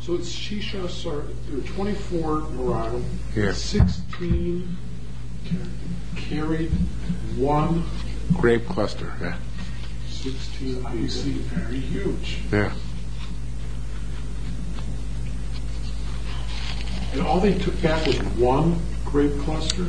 So it's Shisha, sorry, there are twenty-four Meraglim, Yeah. sixteen carried one, Grape cluster, yeah. sixteen, obviously very huge. Yeah. And all they took back was one grape cluster?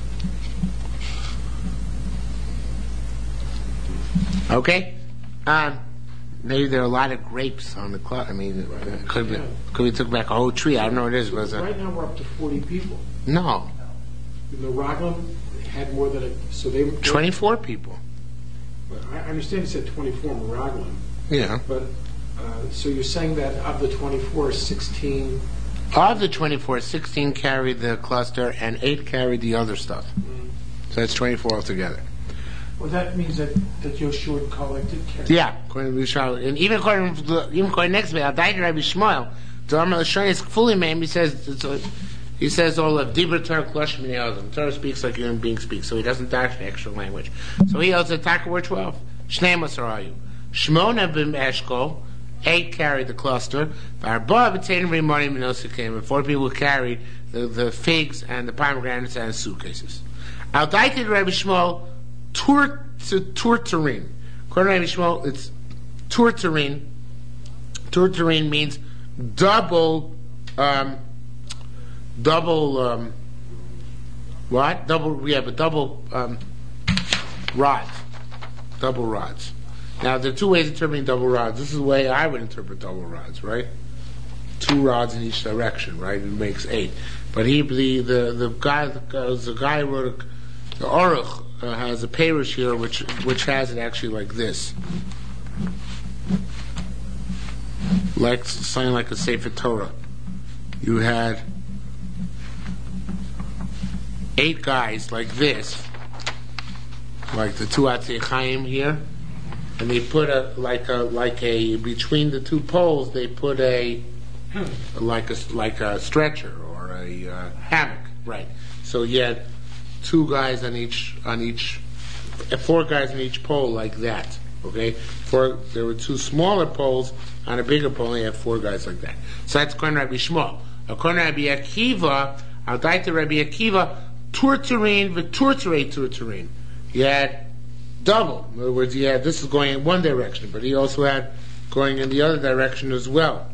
Okay. Um, maybe there are a lot of grapes on the club. I mean, Right. could be, Yeah. could we took back a whole tree? I don't know what it is. Was it? Right now we're up to forty people. No, The Meraglim had more than a, so they. twenty-four people. I I understand you said twenty-four Meraglim, Yeah. but, uh, so you're saying that of the twenty-four, sixteen. Of the twenty-four, sixteen carried the cluster and eight carried the other stuff. So that's twenty-four altogether. Well, that means that, that Yoshua and Caleb did carry. Yeah, according to Yishmael. And even according to the, even according next to me, Al-Daita Rabbi Shmuel, the Amar Lashon is fully made. He says, it's a, he says all of Dibur Torah Klosh Minei Adam. Torah speaks like a human being speaks, so he doesn't dash the extra language. So he holds attack word twelve. Shnei Masar Ayu. Shmona b'm Eshkol, eight carried the cluster. Barba b'tein Rimoni Minosik and four people carried the, the figs and the pomegranates and the suitcases. Al-Daita Rabbi Shmuel, Tur to Turtarin. According to Rabbi Shmuel, it's Turtarin. Turtarin means double, um, double, um, what? Double, yeah, but double um, rods. Double rods. Now, there are two ways of interpreting double rods. This is the way I would interpret double rods, right? Two rods in each direction, right? It makes eight. But he, the the, the guy, the, the guy who wrote a, the Aruch, Uh, has a parish here which which has it actually like this, like something like a Sefer Torah. You had eight guys like this, like the two Atzei Chaim here, and they put a like a like a between the two poles they put a like a like a stretcher or a uh, hammock, right? So you had two guys on each on each four guys on each pole like that. Okay, four. There were two smaller poles on a bigger pole. And you had four guys like that. So that's according to Rabbi Shmuel. According to Rabbi Akiva, I'll die to Rabbi Akiva. Turturin v'turturei turturin. You had double. In other words, you had this is going in one direction, but he also had going in the other direction as well.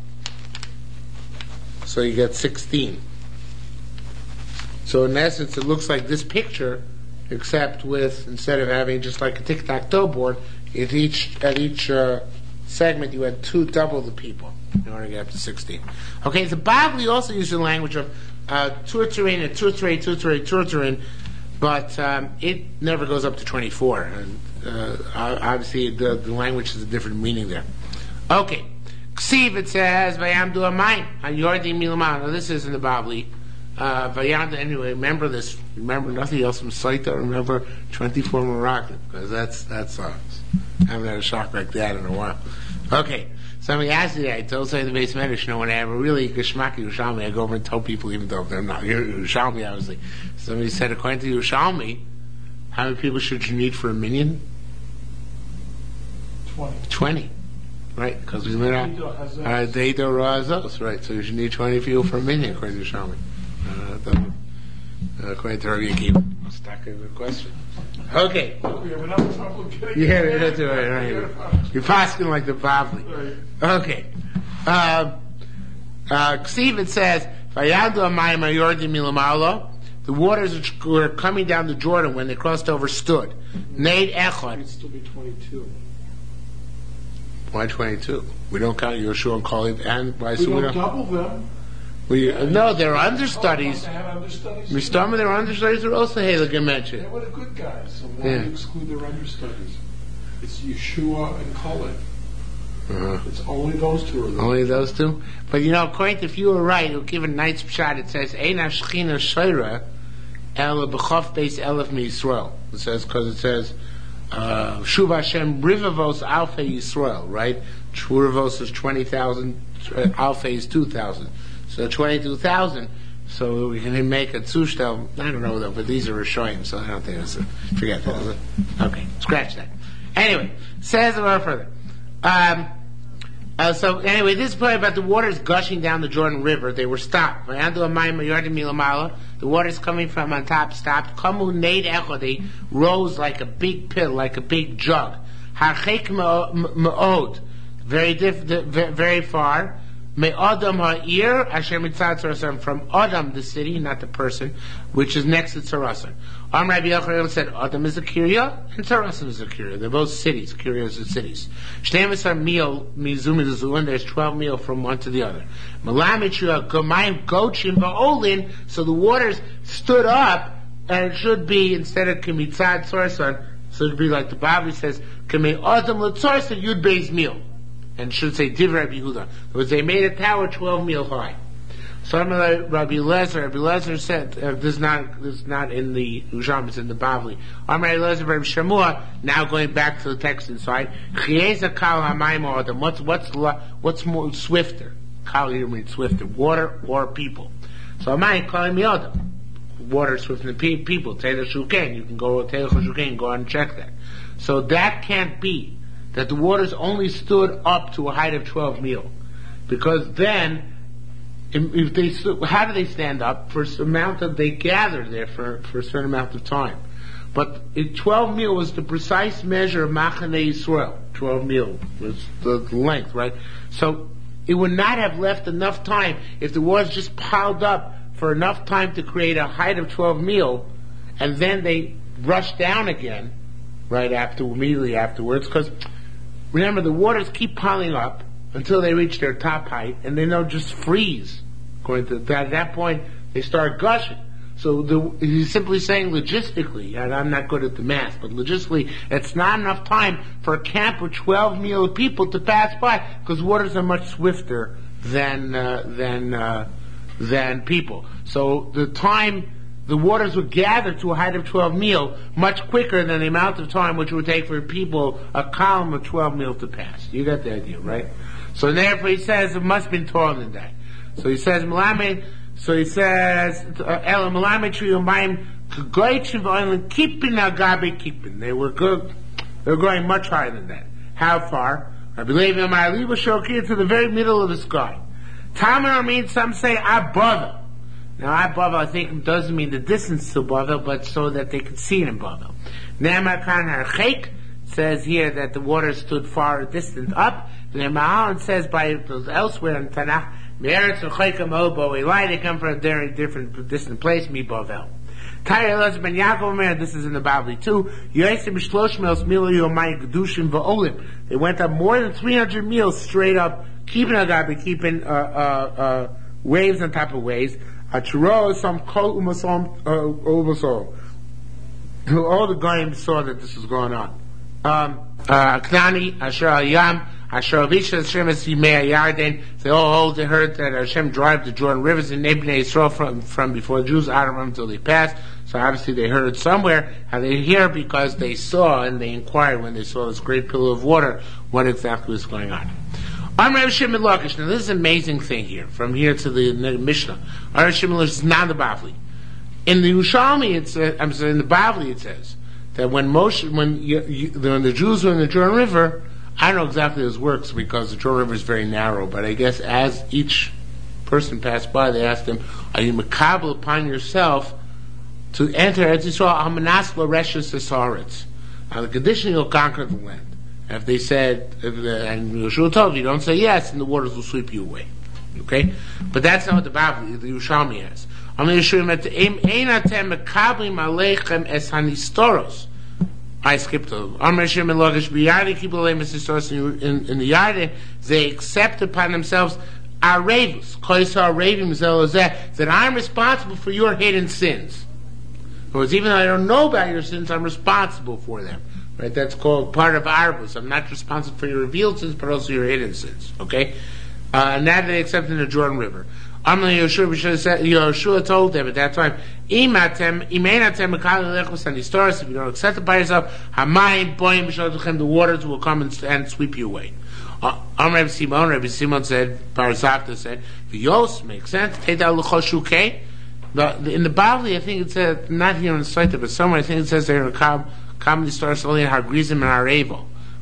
So you get sixteen. So in essence, it looks like this picture, except with instead of having just like a tic-tac-toe board, at each at each uh, segment you had two double the people in order to get up to sixteen. Okay, the Bibli also uses the language of uh, turturin and turturei, turturei, turturin, but um, it never goes up to twenty-four. And uh, obviously, the, the language has a different meaning there. Okay, Ksiv it says vayamdu amayim hayordim milamah. Now this is in the Bibli. Uh, Vayanda, anyway, remember this. Remember nothing else from Saita. Remember twenty-four Meraglim, because that's that's uh, I haven't had a shock like that in a while. Okay, somebody asked me that. I told say the base medic, you know, when I have a really Geshmaki Yerushalmi, I go over and tell people, even though they're not Yerushalmi, obviously. Somebody said, according to Yerushalmi, how many people should you need for a minyan? Twenty. Twenty, right? Because we live on Deido Deido Razos, right? So you should need twenty people for a minyan, according to Yerushalmi. Uh, uh, according to Rabbi Akiva. Stuck in the question. Okay. We have enough trouble getting Yeah, that's right, right. You're passing like the Bavli. Okay. Uh, uh, Ksiv, it says, Vayadu amayim hayordim milamalo. The waters which were coming down the Jordan when they crossed over stood. Neid echad. It'd still be twenty-two. Why twenty-two? We don't count Yoshua and Caleb and why We so we don't don't. double them. We, no, they're understudies. They have understudies. Mistama, their understudies are also Halak They mentioned. were the good guys, so why Yeah. do you exclude their understudies? It's Yeshua and Caleb. Uh-huh. It's only those two are there. Only those two? But you know, according to if you were right, it'll give a nice shot. It says, Ein Ashchina Shoira El B'chof Beis Elef MiYisrael. It says, because it says, uh, Shuv Hashem Rivavos Alfei Yisrael, right? Rivavos is twenty thousand, Alfei is two thousand. So twenty-two thousand. So we can make a tzushtel. I don't know though, but these are Rishoyim, so I don't think it's a, forget that. Is it? Okay, scratch that. Anyway, says a little further. Um, Uh, so anyway, this is probably about the waters gushing down the Jordan River. They were stopped. The waters coming from on top stopped. They rose like a big pit, like a big jug. Very diff- very far. Me'adam ha'ir asher mitzad tzarasan, from Adam, the city, not the person, which is next to Tzarasan. Am Rabbi Yochanan said Adam is a Kiryah and Tzarasan is a Kiryah. They're both cities. Kiryahs are cities. Shneimisar meal mizum mizu, and there's twelve meal from one to the other. Malamitria gomayim gochim ba'olin. So the waters stood up, and it should be instead of kemitzad tzarasan, so it should be like the Bible says, kemei Adam l'tzarasan yud beis meal. And should say Divrei Rabbi Yehuda. Because they made a tower twelve meal high. So Rabbi Lezer, Rabbi Lezer said, uh, this is not this is not in the Ujam, it's in the Bavli. Rabbi Lezer, Rabbi Shamua, now going back to the text inside. What's what's what's more swifter? Kal here means swifter, water or people. So Amayim calling me Adam. Water swifter than pe- people. Taylor Shuken, you can go Taylor Shuken, go out and check that. So that can't be. That the waters only stood up to a height of twelve mil, because then, if they stood, how do they stand up? For a amount of they gathered there for, for a certain amount of time, but it, twelve mil was the precise measure of Machane Yisrael. Twelve mil was the length, right? So it would not have left enough time if the waters just piled up for enough time to create a height of twelve mil, and then they rushed down again right after immediately afterwards, because. Remember, the waters keep piling up until they reach their top height, and then they'll just freeze. According to that, at that point, they start gushing. So the, he's simply saying logistically, and I'm not good at the math, but logistically, it's not enough time for a camp with twelve million people to pass by, because waters are much swifter than uh, than uh, than people. So the time. The waters would gather to a height of twelve mil much quicker than the amount of time which it would take for people a column of twelve mil to pass. You got the idea, right? So therefore he says it must have been taller than that. So he says, Malamed, so he says, Ela Malamed Triyumayim Goychim keeping Agabe keeping. They were good, they were going much higher than that. How far? I believe in my Liba Shokir to the very middle of the sky. Tamar means some say above. Now, above, I think, doesn't mean the distance to Bavel, but so that they could see it in Bavel. Ne'emakan harchek says here that the water stood far distant up. Ne'emahan says by elsewhere in Tanakh, Me'eretz v'choyka mo'bo elai, they come from a very different, distant place, mi Bavel. Tari Elazar ben Yaakov, this is in the Bavli too, Yoisim shlosh mils milu yomayim gedushim v'olim. They went up more than three hundred miles straight up, keeping agabe, keeping uh, uh, uh, waves on top of waves. Some kol umasom umasom. All the guys saw that this was going on. Knani Asher Yam Asher Avisha Shemes Yimei Yarden. They all they heard that Hashem drive the Jordan rivers in Nebnei Yisrael from from before the Jews out of them until they passed. So obviously they heard it somewhere. How they hear because they saw and they inquired when they saw this great pillar of water what exactly was going on. I'm Rav Shimon Lakish. Now this is an amazing thing here, from here to the Mishnah. Rav Shimon Lakish is not the Bavli. In the Yerushalmi, it's uh, I'm sorry, in the Bavli it says that when Moshe, when, you, you, when the Jews were in the Jordan River, I don't know exactly how this works because the Jordan River is very narrow, but I guess as each person passed by, they asked them, "Are you makabel upon yourself to enter Eretz Yisrael Hamanas L'Reshes Esaretz?" Now the condition you'll conquer the land. If they said, if, uh, and Yeshua told you, don't say yes, and the waters will sweep you away. Okay? But that's not what the Bavli, the Yerushalmi has. I skipped over. In, in the Yarden, they accept upon themselves Arevus, that I'm responsible for your hidden sins. Because even though I don't know about your sins, I'm responsible for them. Right, that's called part of Arbus. I'm not responsible for your revealed sins, but also your hidden sins. Okay, uh, and that they accept in the Jordan River. Amna Yeshua told them at that time, "Imatem, imenatem mekal and historis. If you don't accept it by yourself, hamayim boyim b'shodchem, the waters will come and, and sweep you away." Amr Rabbi Simon, Rabbi Simon said, Barzakta said, "V'yos makes sense. Teidal l'choshukei." In the Bavli, I think it said, not here in the site, but somewhere I think it says there in Kab. Commonly starts only in Hargrizim and Harevo.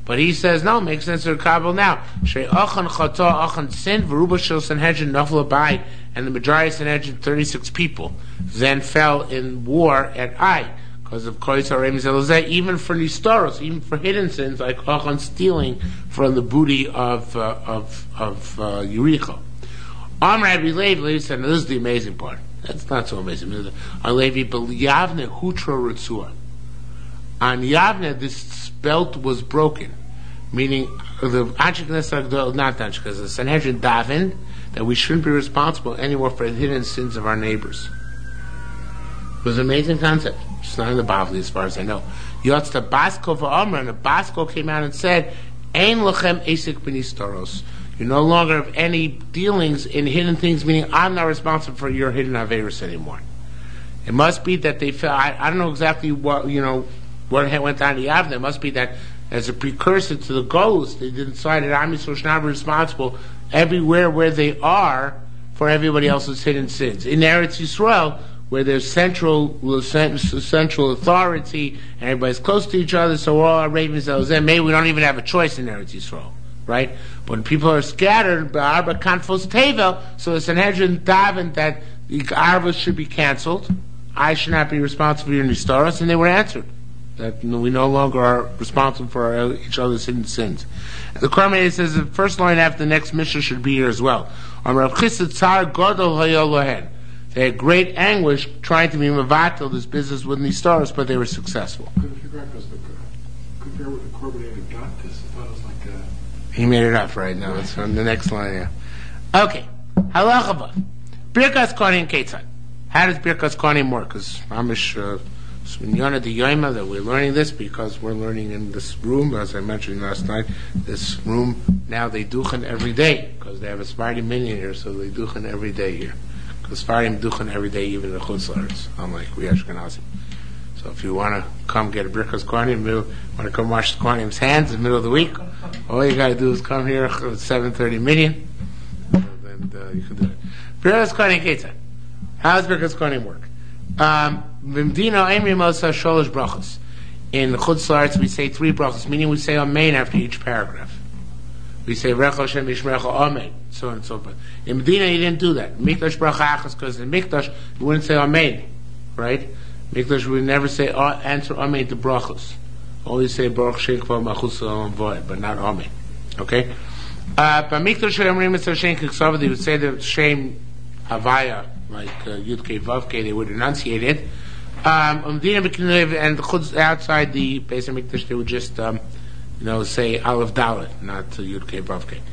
But he says, no, it makes sense to Kabul now. Shrei Achan Chata Achan Sin, Veruba Shel Sanhedrin Nafla Bai, and the majority of Sanhedrin, thirty-six people, then fell in war at Ai, because of Koyis HaReim Zelazeh, even for Nistoros, even for hidden sins, like Achan stealing from the booty of, uh, of, of, uh, Yericho. Am Rabbi Levi, Levi said, now this is the amazing part. That's not so amazing. On Levi, but Yavne Hutra Ritzua. On Yavne, this belt was broken, meaning the Anshik not Anshik, the Sanhedrin davened that we shouldn't be responsible anymore for the hidden sins of our neighbors. It was an amazing concept. It's not in the Bavli as far as I know. Yotz the Basko v'Amra, and the Basko came out and said, Ein lochem esik b'nistoros. You no longer have any dealings in hidden things, meaning I'm not responsible for your hidden Averis anymore. It must be that they felt, I, I don't know exactly what, you know, what went on in Yavne. It must be that as a precursor to the Golus, they decided Am Yisrael should not be responsible everywhere where they are for everybody else's hidden sins. In Eretz Yisrael, where there's central central authority and everybody's close to each other, so we're all ravens, maybe we don't even have a choice in Eretz Yisrael. Right? But when people are scattered, Arba Kanfos Tevel, so the Sanhedrin davened that the Arba should be cancelled. I should not be responsible for your Nistaros, and they were answered. That we no longer are responsible for our, each other's hidden sins. The Korban says the first line after the next Mishnah should be here as well. They had great anguish trying to be mevatel this business with Nistaros, but they were successful. Couldn't figure out because the compare what the Korban got this. I thought it was like a He made it up right now. It's from the next line here. Okay. Halacha Vav. Birkas Kohanim Ketzad. How does Birkas Kohanim work? Because Amish Sunyana de Yoima that we're learning this because we're learning in this room, as I mentioned last night. This room now they duchen every day because they have a Sephardim minion here, so they duchen every day here. Because Sephardim duchen every day, even in Chutz La'aretz, unlike we Ashkenazim. So if you want to come get a Birkas Kohanim, you want to come wash the Kohanim's hands in the middle of the week, all you got to do is come here at seven thirty million, and uh, you can do it. Birkas Kohanim Ketzad. How does Birkas Kohanim work? Um, in Chutz La'aretz we say three brachos, meaning we say Amen after each paragraph. We say Recha Hashem Yishmerecha Amen, so on and so forth. In Medina you didn't do that. Mikdash Bracha Achas, because in Mikdash you wouldn't say Amen, right? Mikdash would never say uh, answer Amen to brachos. Always say Baruch Shem K'vah Malchus Olam V'Oed, but not Amen. Okay. Uh, but Mikdash Shemrim Mitzvah Shem K'Ksava, they would say the Shem Havaya, like uh, Yud Kei Vav Kei, they would enunciate it. Um, and the Chutz outside the Beis Hamikdash, they would just um, you know say Aleph Dalet, not uh, Yud Kei Vav Kei.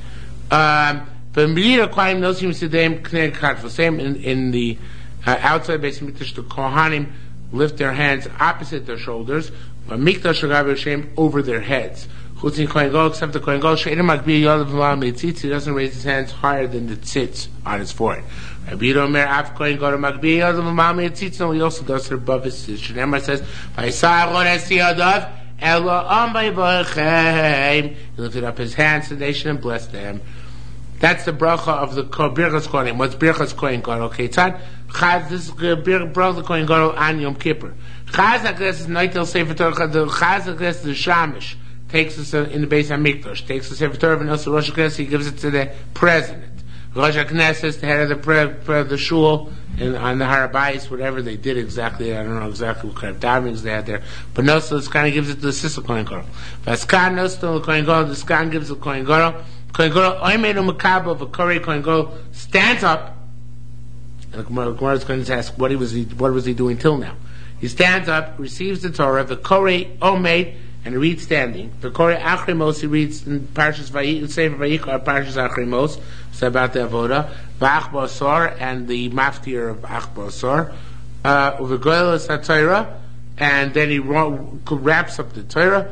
Um, but Medina Kohanim Nosim Sedem Knei Katfa, same in in the uh, outside Beis Hamikdash, the Kohanim lift their hands opposite their shoulders, but Mikdash Shagav Hashem over their heads. Chutzin Kohen Gadol, except the Kohen Gadol, She'edim Magbi Yadav V'Lam Yitzitz, he doesn't raise his hands higher than the tzitz on his forehead. Rabbi Yehuda Omer, Af Kohen Gadol Magbi Yadav V'Lam Yitzitz, no, he also does it above his tzitz. Shneimar says, V'Yisar Ron Es Yadav, Elo Am V'Yivochem, he lifted up his hands to the nation and blessed them. That's the bracha of the Birchas Kohanim. What's Birchas Kohen Gadol? Okay, Tzad. Chaz, this is bracha Kohen Gadol on Yom Kippur. Chaz HaKnes is Noitel Sefer Torah. The Chaz HaKnes, the Shamish, takes us in the Beis HaMikdash, takes the Sefer Torah, and also Rosh HaKnes, he gives it to the president. Rosh HaKnes is the head of the pre, pre, the shul, and on the Har HaBayis, whatever they did exactly, I don't know exactly what kind of davenings they had there, but Nosel kind of gives it to the sister Kohen Gadol. Vaskan Nosel Kohen Gadol, the Skan gives it to Kohen Gadol. Kohen Gadol, Oimedu Makabo, V'Korei Kohen Gadol stands up, and the Gemara is going to ask, what he was he, what was he doing till now? He stands up, receives the Torah, V'Korei Omeid, and he reads standing. V'Korei Achrimos, he reads in Parshas Vayikra, Sefer Vayikra, Parshas Achrimos, it's about the Avoda, V'Ach B'Asor, and the maftir of Ach B'Asor, uh, V'Goyel HaTorah, and then he wraps up the Torah,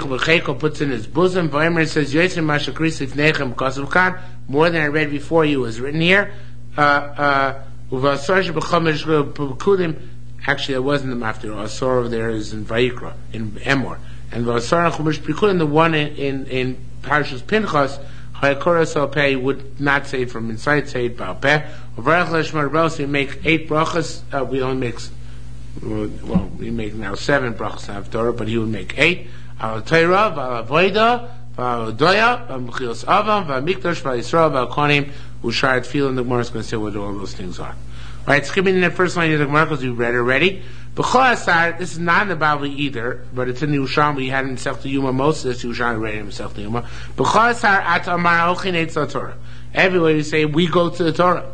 puts in his bosom, V'Omer says, Yosem Mashakris Ifnechem Kosav Kan, more than I read before you is written here, uh, uh, V'Asor Sheb'Chomesh P'Kudim, actually it wasn't the maftir, Asor over there is in Vayikra, in Emor, and V'Asor Chomesh P'Kudim, the one in, in, in Parshas Pinchas, Hayakoras Al Peh would not say it from inside, say it Baal Peh. V'Varech L'Shmar Bros, we make eight brachas, uh, we only make well, we make now seven brachas of Torah, but he would make eight. Al Torah, Val Avoida, Val Odoya, Val Mechilas Avam, Val Mikdash, Val Yisrael, Val Kohanim, Ushar Tefillah, and the Gemara is going to say what all those things are. Alright, skipping in the first line of the Gemara because we read it already. B'chol Asar, this is not in the Bavli either, but it's in the Usham, we had in Sefta Yuma, most of this Usham read in Sefta Yuma. B'chol Asar, At Amar Ochin Eitz Torah. Everywhere you say, we go to the Torah.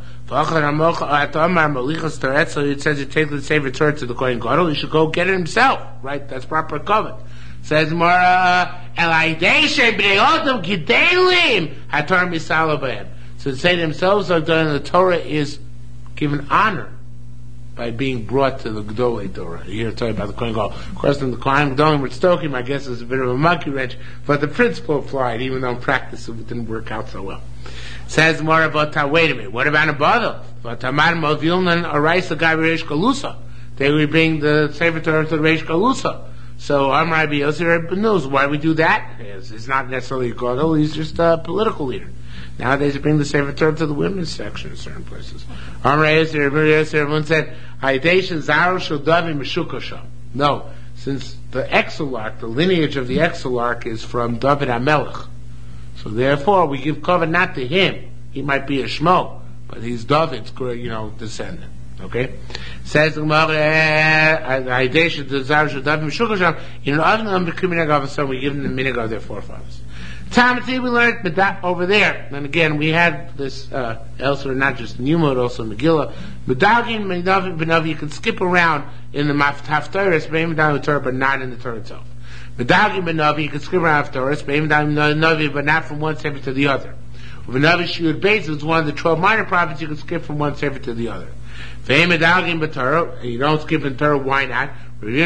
So it says you take the Sefer Torah to the Kohen Gadol, you should go get it himself, right? That's proper covet. Says Mara, Elaydeshe b'nei Adam gidelim haTorah misala b'hem. So say themselves, the Torah is given honor by being brought to the Gedolei Torah. You hear talking about the Kohen Gadol. Of course, in the Kohen Gadol with Stokim, I guess is a bit of a monkey wrench, but the principle applied, even though in practice it didn't work out so well. Says more about, wait a minute, what about a bottle? Vatamar Movilnan Araisa Gabi Reish Galusa. They would bring the Sefer Torah to the Reish Galusa. So Amar Rabbi Yossi knows why we do that. He's not necessarily a Gadol, he's just a political leader. Nowadays they bring the Sefer Torah to the women's section in certain places. Amar Yossi, Rabbi Yossi, everyone said, Haideshin Zaro Shodavi Meshukosha. No, since the Exilarch, the lineage of the Exilarch is from David HaMelech. So therefore, we give cover not to him. He might be a Shmo, but he's David's, you know, descendant. Okay? Says the Gemara, Haideshin Zaro Shodavi Meshukosha. In an oven of the Minhag, so we give them the Minhag of their forefathers. Tamati we learned, but that over there, and again we had this uh, elsewhere, not just in Yuma, but also in Megillah. Medagin, Medavi, Benavi, you can skip around in the Haftarah, maybe down the Torah, but not in the Torah itself. Medagin, Benavi, you can skip around Haftarah, maybe down the Navi, but not from one sefer to the other. Benavi Shiud Beis is one of the twelve minor prophets, you can skip from one sefer to the other. Medagin, B'Torah, you don't skip in Torah, why not? You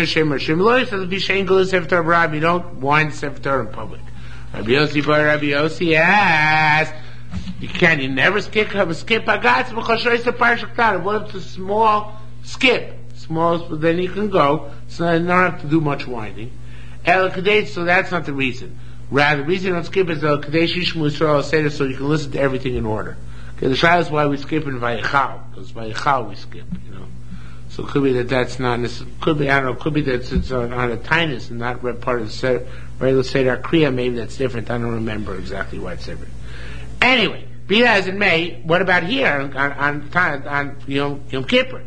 don't wind the sefer Torah in public. Rabbi Yossi, boy, Rabbi Yossi asked, you can, you never skip, skip Hagatz, because it's a parsha k'tana. What if it's a small skip? Small, but then you can go, so you don't have to do much winding. El Kadesh, so that's not the reason. Rather, the reason you don't skip is El Kadesh Yishmu Yisrael Seder, so you can listen to everything in order. Okay, the shayla is why we skip in Vayichal, because Vayichal we skip, you know. So it could be that that's not, could be, I don't know, could be that it's on, on a tinus and not part of the set, regular Seder Kriya, maybe that's different. I don't remember exactly why it's different. Anyway, be that as it may, what about here on, on, on, on Yom, Yom Kippur?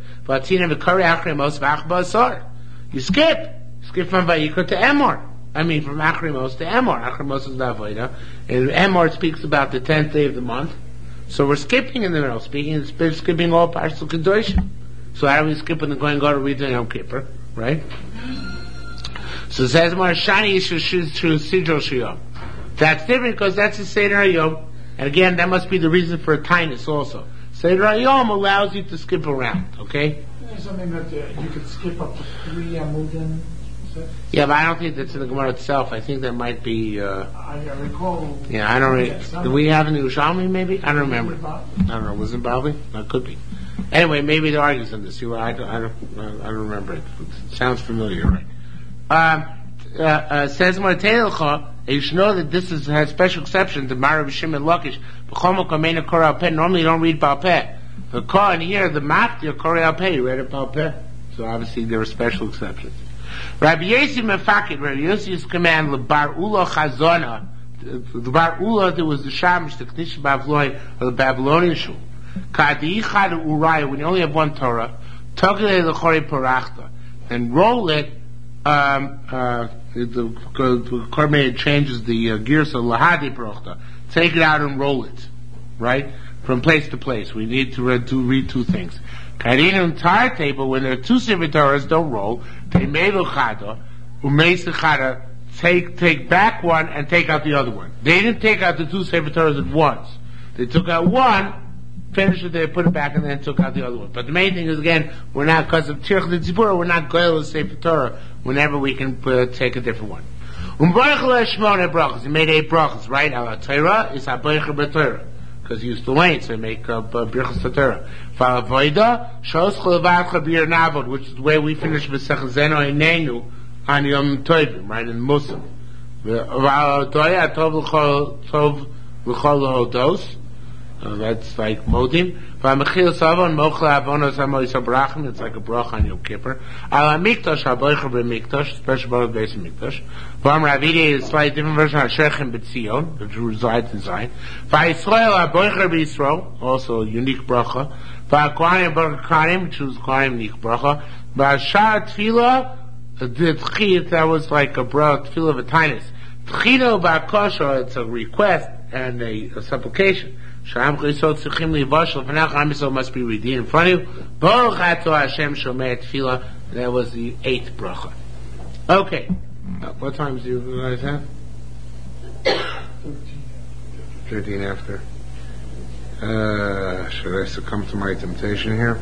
You skip. Skip from Vayikra to Emor. I mean, from Achrimos to Emor. Achrimos is the Avodah. And Emor speaks about the tenth day of the month. So we're skipping in the middle, speaking, it's skipping all parts of Kedoshim. So how do we skip when the Kohen Gadol reads in Yom Kippur, right? So it says, Shani Sidro Shiyom. That's different because that's a Seder Hayom. And again, that must be the reason for a tinus also. Seder Hayom allows you to skip around, okay? There's something that uh, you could skip up to three Amudim. Yeah, but I don't think that's in the Gemara itself. I think that might be... Uh, I recall... Yeah, I don't really... Do we have in the Yerushalmi maybe? I don't remember. I don't know. Was it Bavli? No, it could be. Anyway, maybe the argues on this. I don't, I don't, I don't remember it. It sounds familiar, right? Um, uh, uh, says Martelcha, you should know that this is, has special exception to Marav Shimon Lakish. Normally you don't read Baal Peh. The Kor, and here the Maftir Korei Al Peh, you read it Baal Peh. So obviously there are special exceptions. Rabbi Yossi Mefakid, Rabbi Yossi's command, L'Bar Ula Chazona, the Bar Ula, there was the Shamish, the Knish Bavloi, or the Babylonian Shul. Kadi Chad Uraya, when you only have one Torah, Togele L'Chorei Parachta, and roll it, um, uh, the, the Kormei changes the uh, gears of Lahadi Parachta, take it out and roll it, right? From place to place. We need to read two, read two things. Karin and Tar table, when there are two Sefer Torahs, don't roll. Take, take back one and take out the other one. They didn't take out the two Sefer Torahs at once. They took out one, finished it, they put it back, and then took out the other one. But the main thing is, again, we're not, because of Tirch the Tzibur, we're not goyal Sefer Torah whenever we can uh, take a different one. He made eight brachas, right? Al Torah is HaBoicher B'Torah. Because he used to wait, so make up uh, Birchas Torah. Fa'avoida, shos cholavatcha bir navod, which is the way we finish B'sech Zeno Einenu on Yom Tovim, right, in Muslim. Va'avoida, tov l'chol, tov l'chol l'hodos, Uh, that's like modim. V'amechil savon mochla avonos hamoisa brachim. It's like a brach on Yom Kippur. Al hamikdash haboicher b'mikdash, special bar of beis hamikdash. V'am Ravidi is a slightly different version of Shechem b'tzion, which resides in Zion. V'Yisrael haboicher b'Yisrael, also a unique bracha. V'Akwanim b'Akwanim, which was Akwanim unique bracha. V'Ashar tefillah, the tchit, that was like a bracha, tefillah v'tainis. Tchino b'akosha, it's a request and a, a supplication. Sham Chesod Tzichim Livashal Fanach Am Yisrael must be redeemed in front of you. Baruch Atah Hashem Shomei Tefillah. That was the eighth bracha. Okay. Uh, what times do you guys have? Thirteen after. Uh, should I succumb to my temptation here?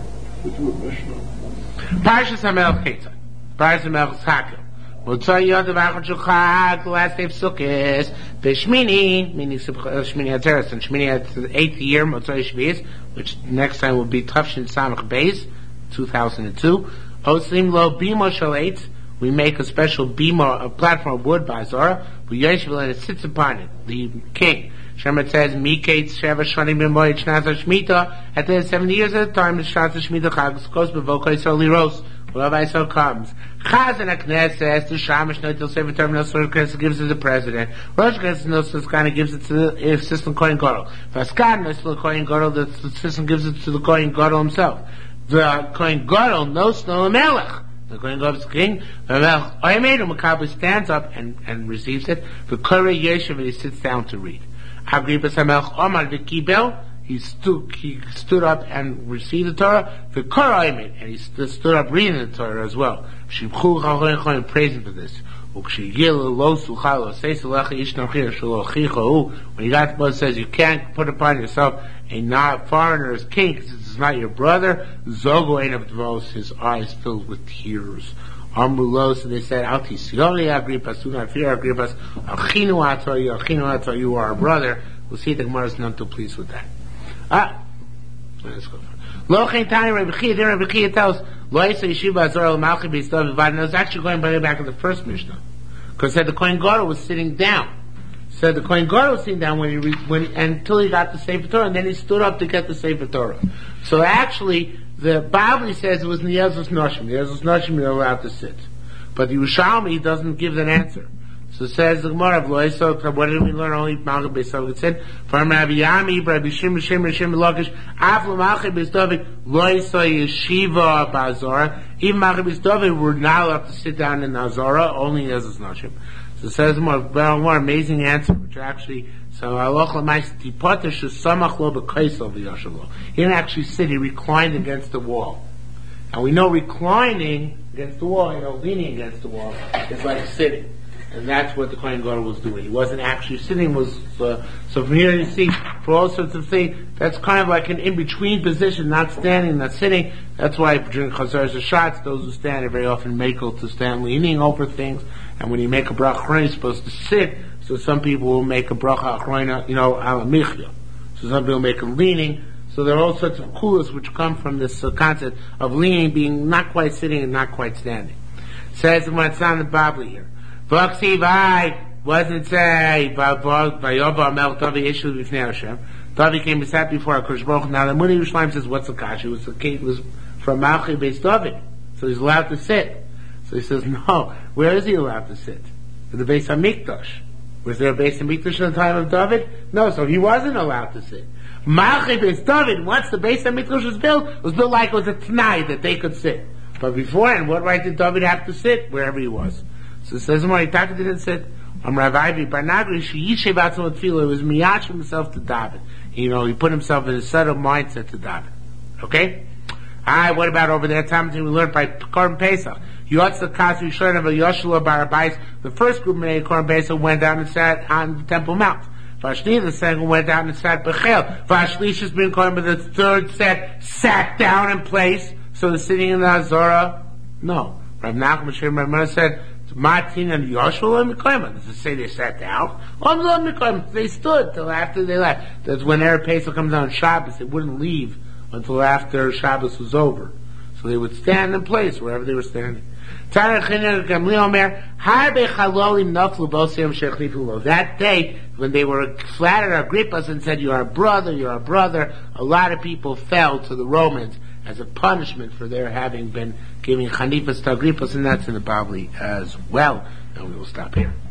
Parshas HaMelech Ketzah. Parshas HaMelech Tzachil. Motzai Yod V'achot Shulchag, the last day of Sukkot, B'Shmini, meaning Shmini Atzeres, and Shmini at the eighth year, Motzai Shvius, which next time will be Tafshin Samach Beis, two thousand two. Oslim Lo Bima Shalet, we make a special bima, a platform of wood by Zara, V'Yeshiv, and it sits upon it, the king. Shemet says, Miketz Sheva Shanim B'Moed Shnata Shmita, at the end of seventy years at a time, the Shnata Shmita Chag goes B'Vokay Soli Ros. Rabbi so comes. Chazan HaKnesset says to Shamash Noitel Sefer Terminal Sort Knesset gives it to the president. Rosh Knesset Noitel kind of gives it to the assistant Kohen Gadol. Vaskan Noitel Kohen Gadol, the assistant gives it to the Kohen Gadol himself. The Kohen Gadol knows no Melech. The Kohen Gadol is the king. The Melech Oymedu Makabli stands up and, and receives it. The Koreh Yeshiv, and he sits down to read. Agrippas HaMelech Omar V'Kibel. He stood, he stood up and received the Torah. The Korah Oymed, and he st- stood up reading the Torah as well. Shimchu Chachamim Chachamim praising for this. When you got the book says you can't put upon yourself a not foreigner as king because it's not your brother. Zogo ein of Devos, his eyes filled with tears. Amrulos, and they said, Alti Sioli Agrippas, do not fear Agrippas. Achinu Ator, you Achinu Ator, you are our brother. We'll see the Gemara is not too pleased with that. Ah, let's go. Lo Chen Tani Rabbi Chia, then Rabbi Chia tells, Lo Yisa Yeshiva Azor El Malchi B'Yistav V'Vad, and it was actually going back to the first Mishnah. Because it said the Kohen Gadol was sitting down. It said the Kohen Gadol was sitting down when he, re, when he, until he got the Sefer Torah, and then he stood up to get the Sefer Torah. So actually, the Bible says it was in the Yezus Noshim. The Yezus Noshim you're allowed to sit. But the Yerushalmi doesn't give an answer. So it says the Gemara of Lo Yisa, what did we learn? Only Malchim B'Yistav. It said, from Rabbi Yami, Rabbi Shimon, Shimon, Shimon, Lakish, Af Lo Malchim B'Yistav, Lo Yisa Yeshiva B'Azora. Even Malchim B'Yistav were not allowed to sit down in Azora, only in Yezus Noshim. So it says more, more amazing answer, which actually, so Allah L'mais Tipoter Shesamach Lo B'Kaisel V'Yashalo. He didn't actually sit, he reclined against the wall. And we know reclining against the wall, you know, leaning against the wall, is like sitting. And that's what the Kohen Gadol was doing. He wasn't actually sitting. Was uh, so from here you see, for all sorts of things, that's kind of like an in-between position, not standing, not sitting. That's why during Chazar Zashatz, those who stand are very often makel to stand leaning over things. And when you make a bracha achrona, you're supposed to sit. So some people will make a bracha achrona, you know, ala michya. So some people make a leaning. So there are all sorts of kulas which come from this uh, concept of leaning being not quite sitting and not quite standing. It says when it's on the Bible here. V'aksiv I wasn't say Vayoba Mel Davi Yishu B'Fnei Hashem. Davi came and sat before HaKadosh Baruch Hu. Now the Muni Yerushalayim says, what's the kasha? It was the king was from Malchi Beis David, so he's allowed to sit. So he says, no. Where is he allowed to sit? In the Beis Hamikdash. Was there a Beis Hamikdash in the time of David? No. So he wasn't allowed to sit. Malchi Beis David. Once the Beis Hamikdash was built, it was built like it was a T'nai that they could sit. But beforehand, what right did David have to sit wherever he was? So it says, "He didn't sit." I'm Rav Barnagri. She yishev atzmo tefillah. It was miyach himself to David. You know, he put himself in a set of mindset to David. Okay. Alright, what about over there? Time we learned by Korban Pesach. Yotz the Kasu Shon of Yoshua Barabais. The first group of Korban Pesach went down and sat on the Temple Mount. Vashni, the second went down and sat Bechel. Vashlish has been called, but the third set sat down in place. So the sitting in the Azora, no. Rav Nachman Shem Rav said, Martin and Yoshua Mikoyim. Does it say they sat down? Oh, they stood till after they left. That's when Erev Pesach comes on Shabbos. They wouldn't leave until after Shabbos was over. So they would stand in place wherever they were standing. That day, when they were flattered Agrippas and said, "You are a brother, you are a brother," a lot of people fell to the Romans as a punishment for their having been giving chanifas to Agrippas, and that's in the Bavli as well. And we will stop here.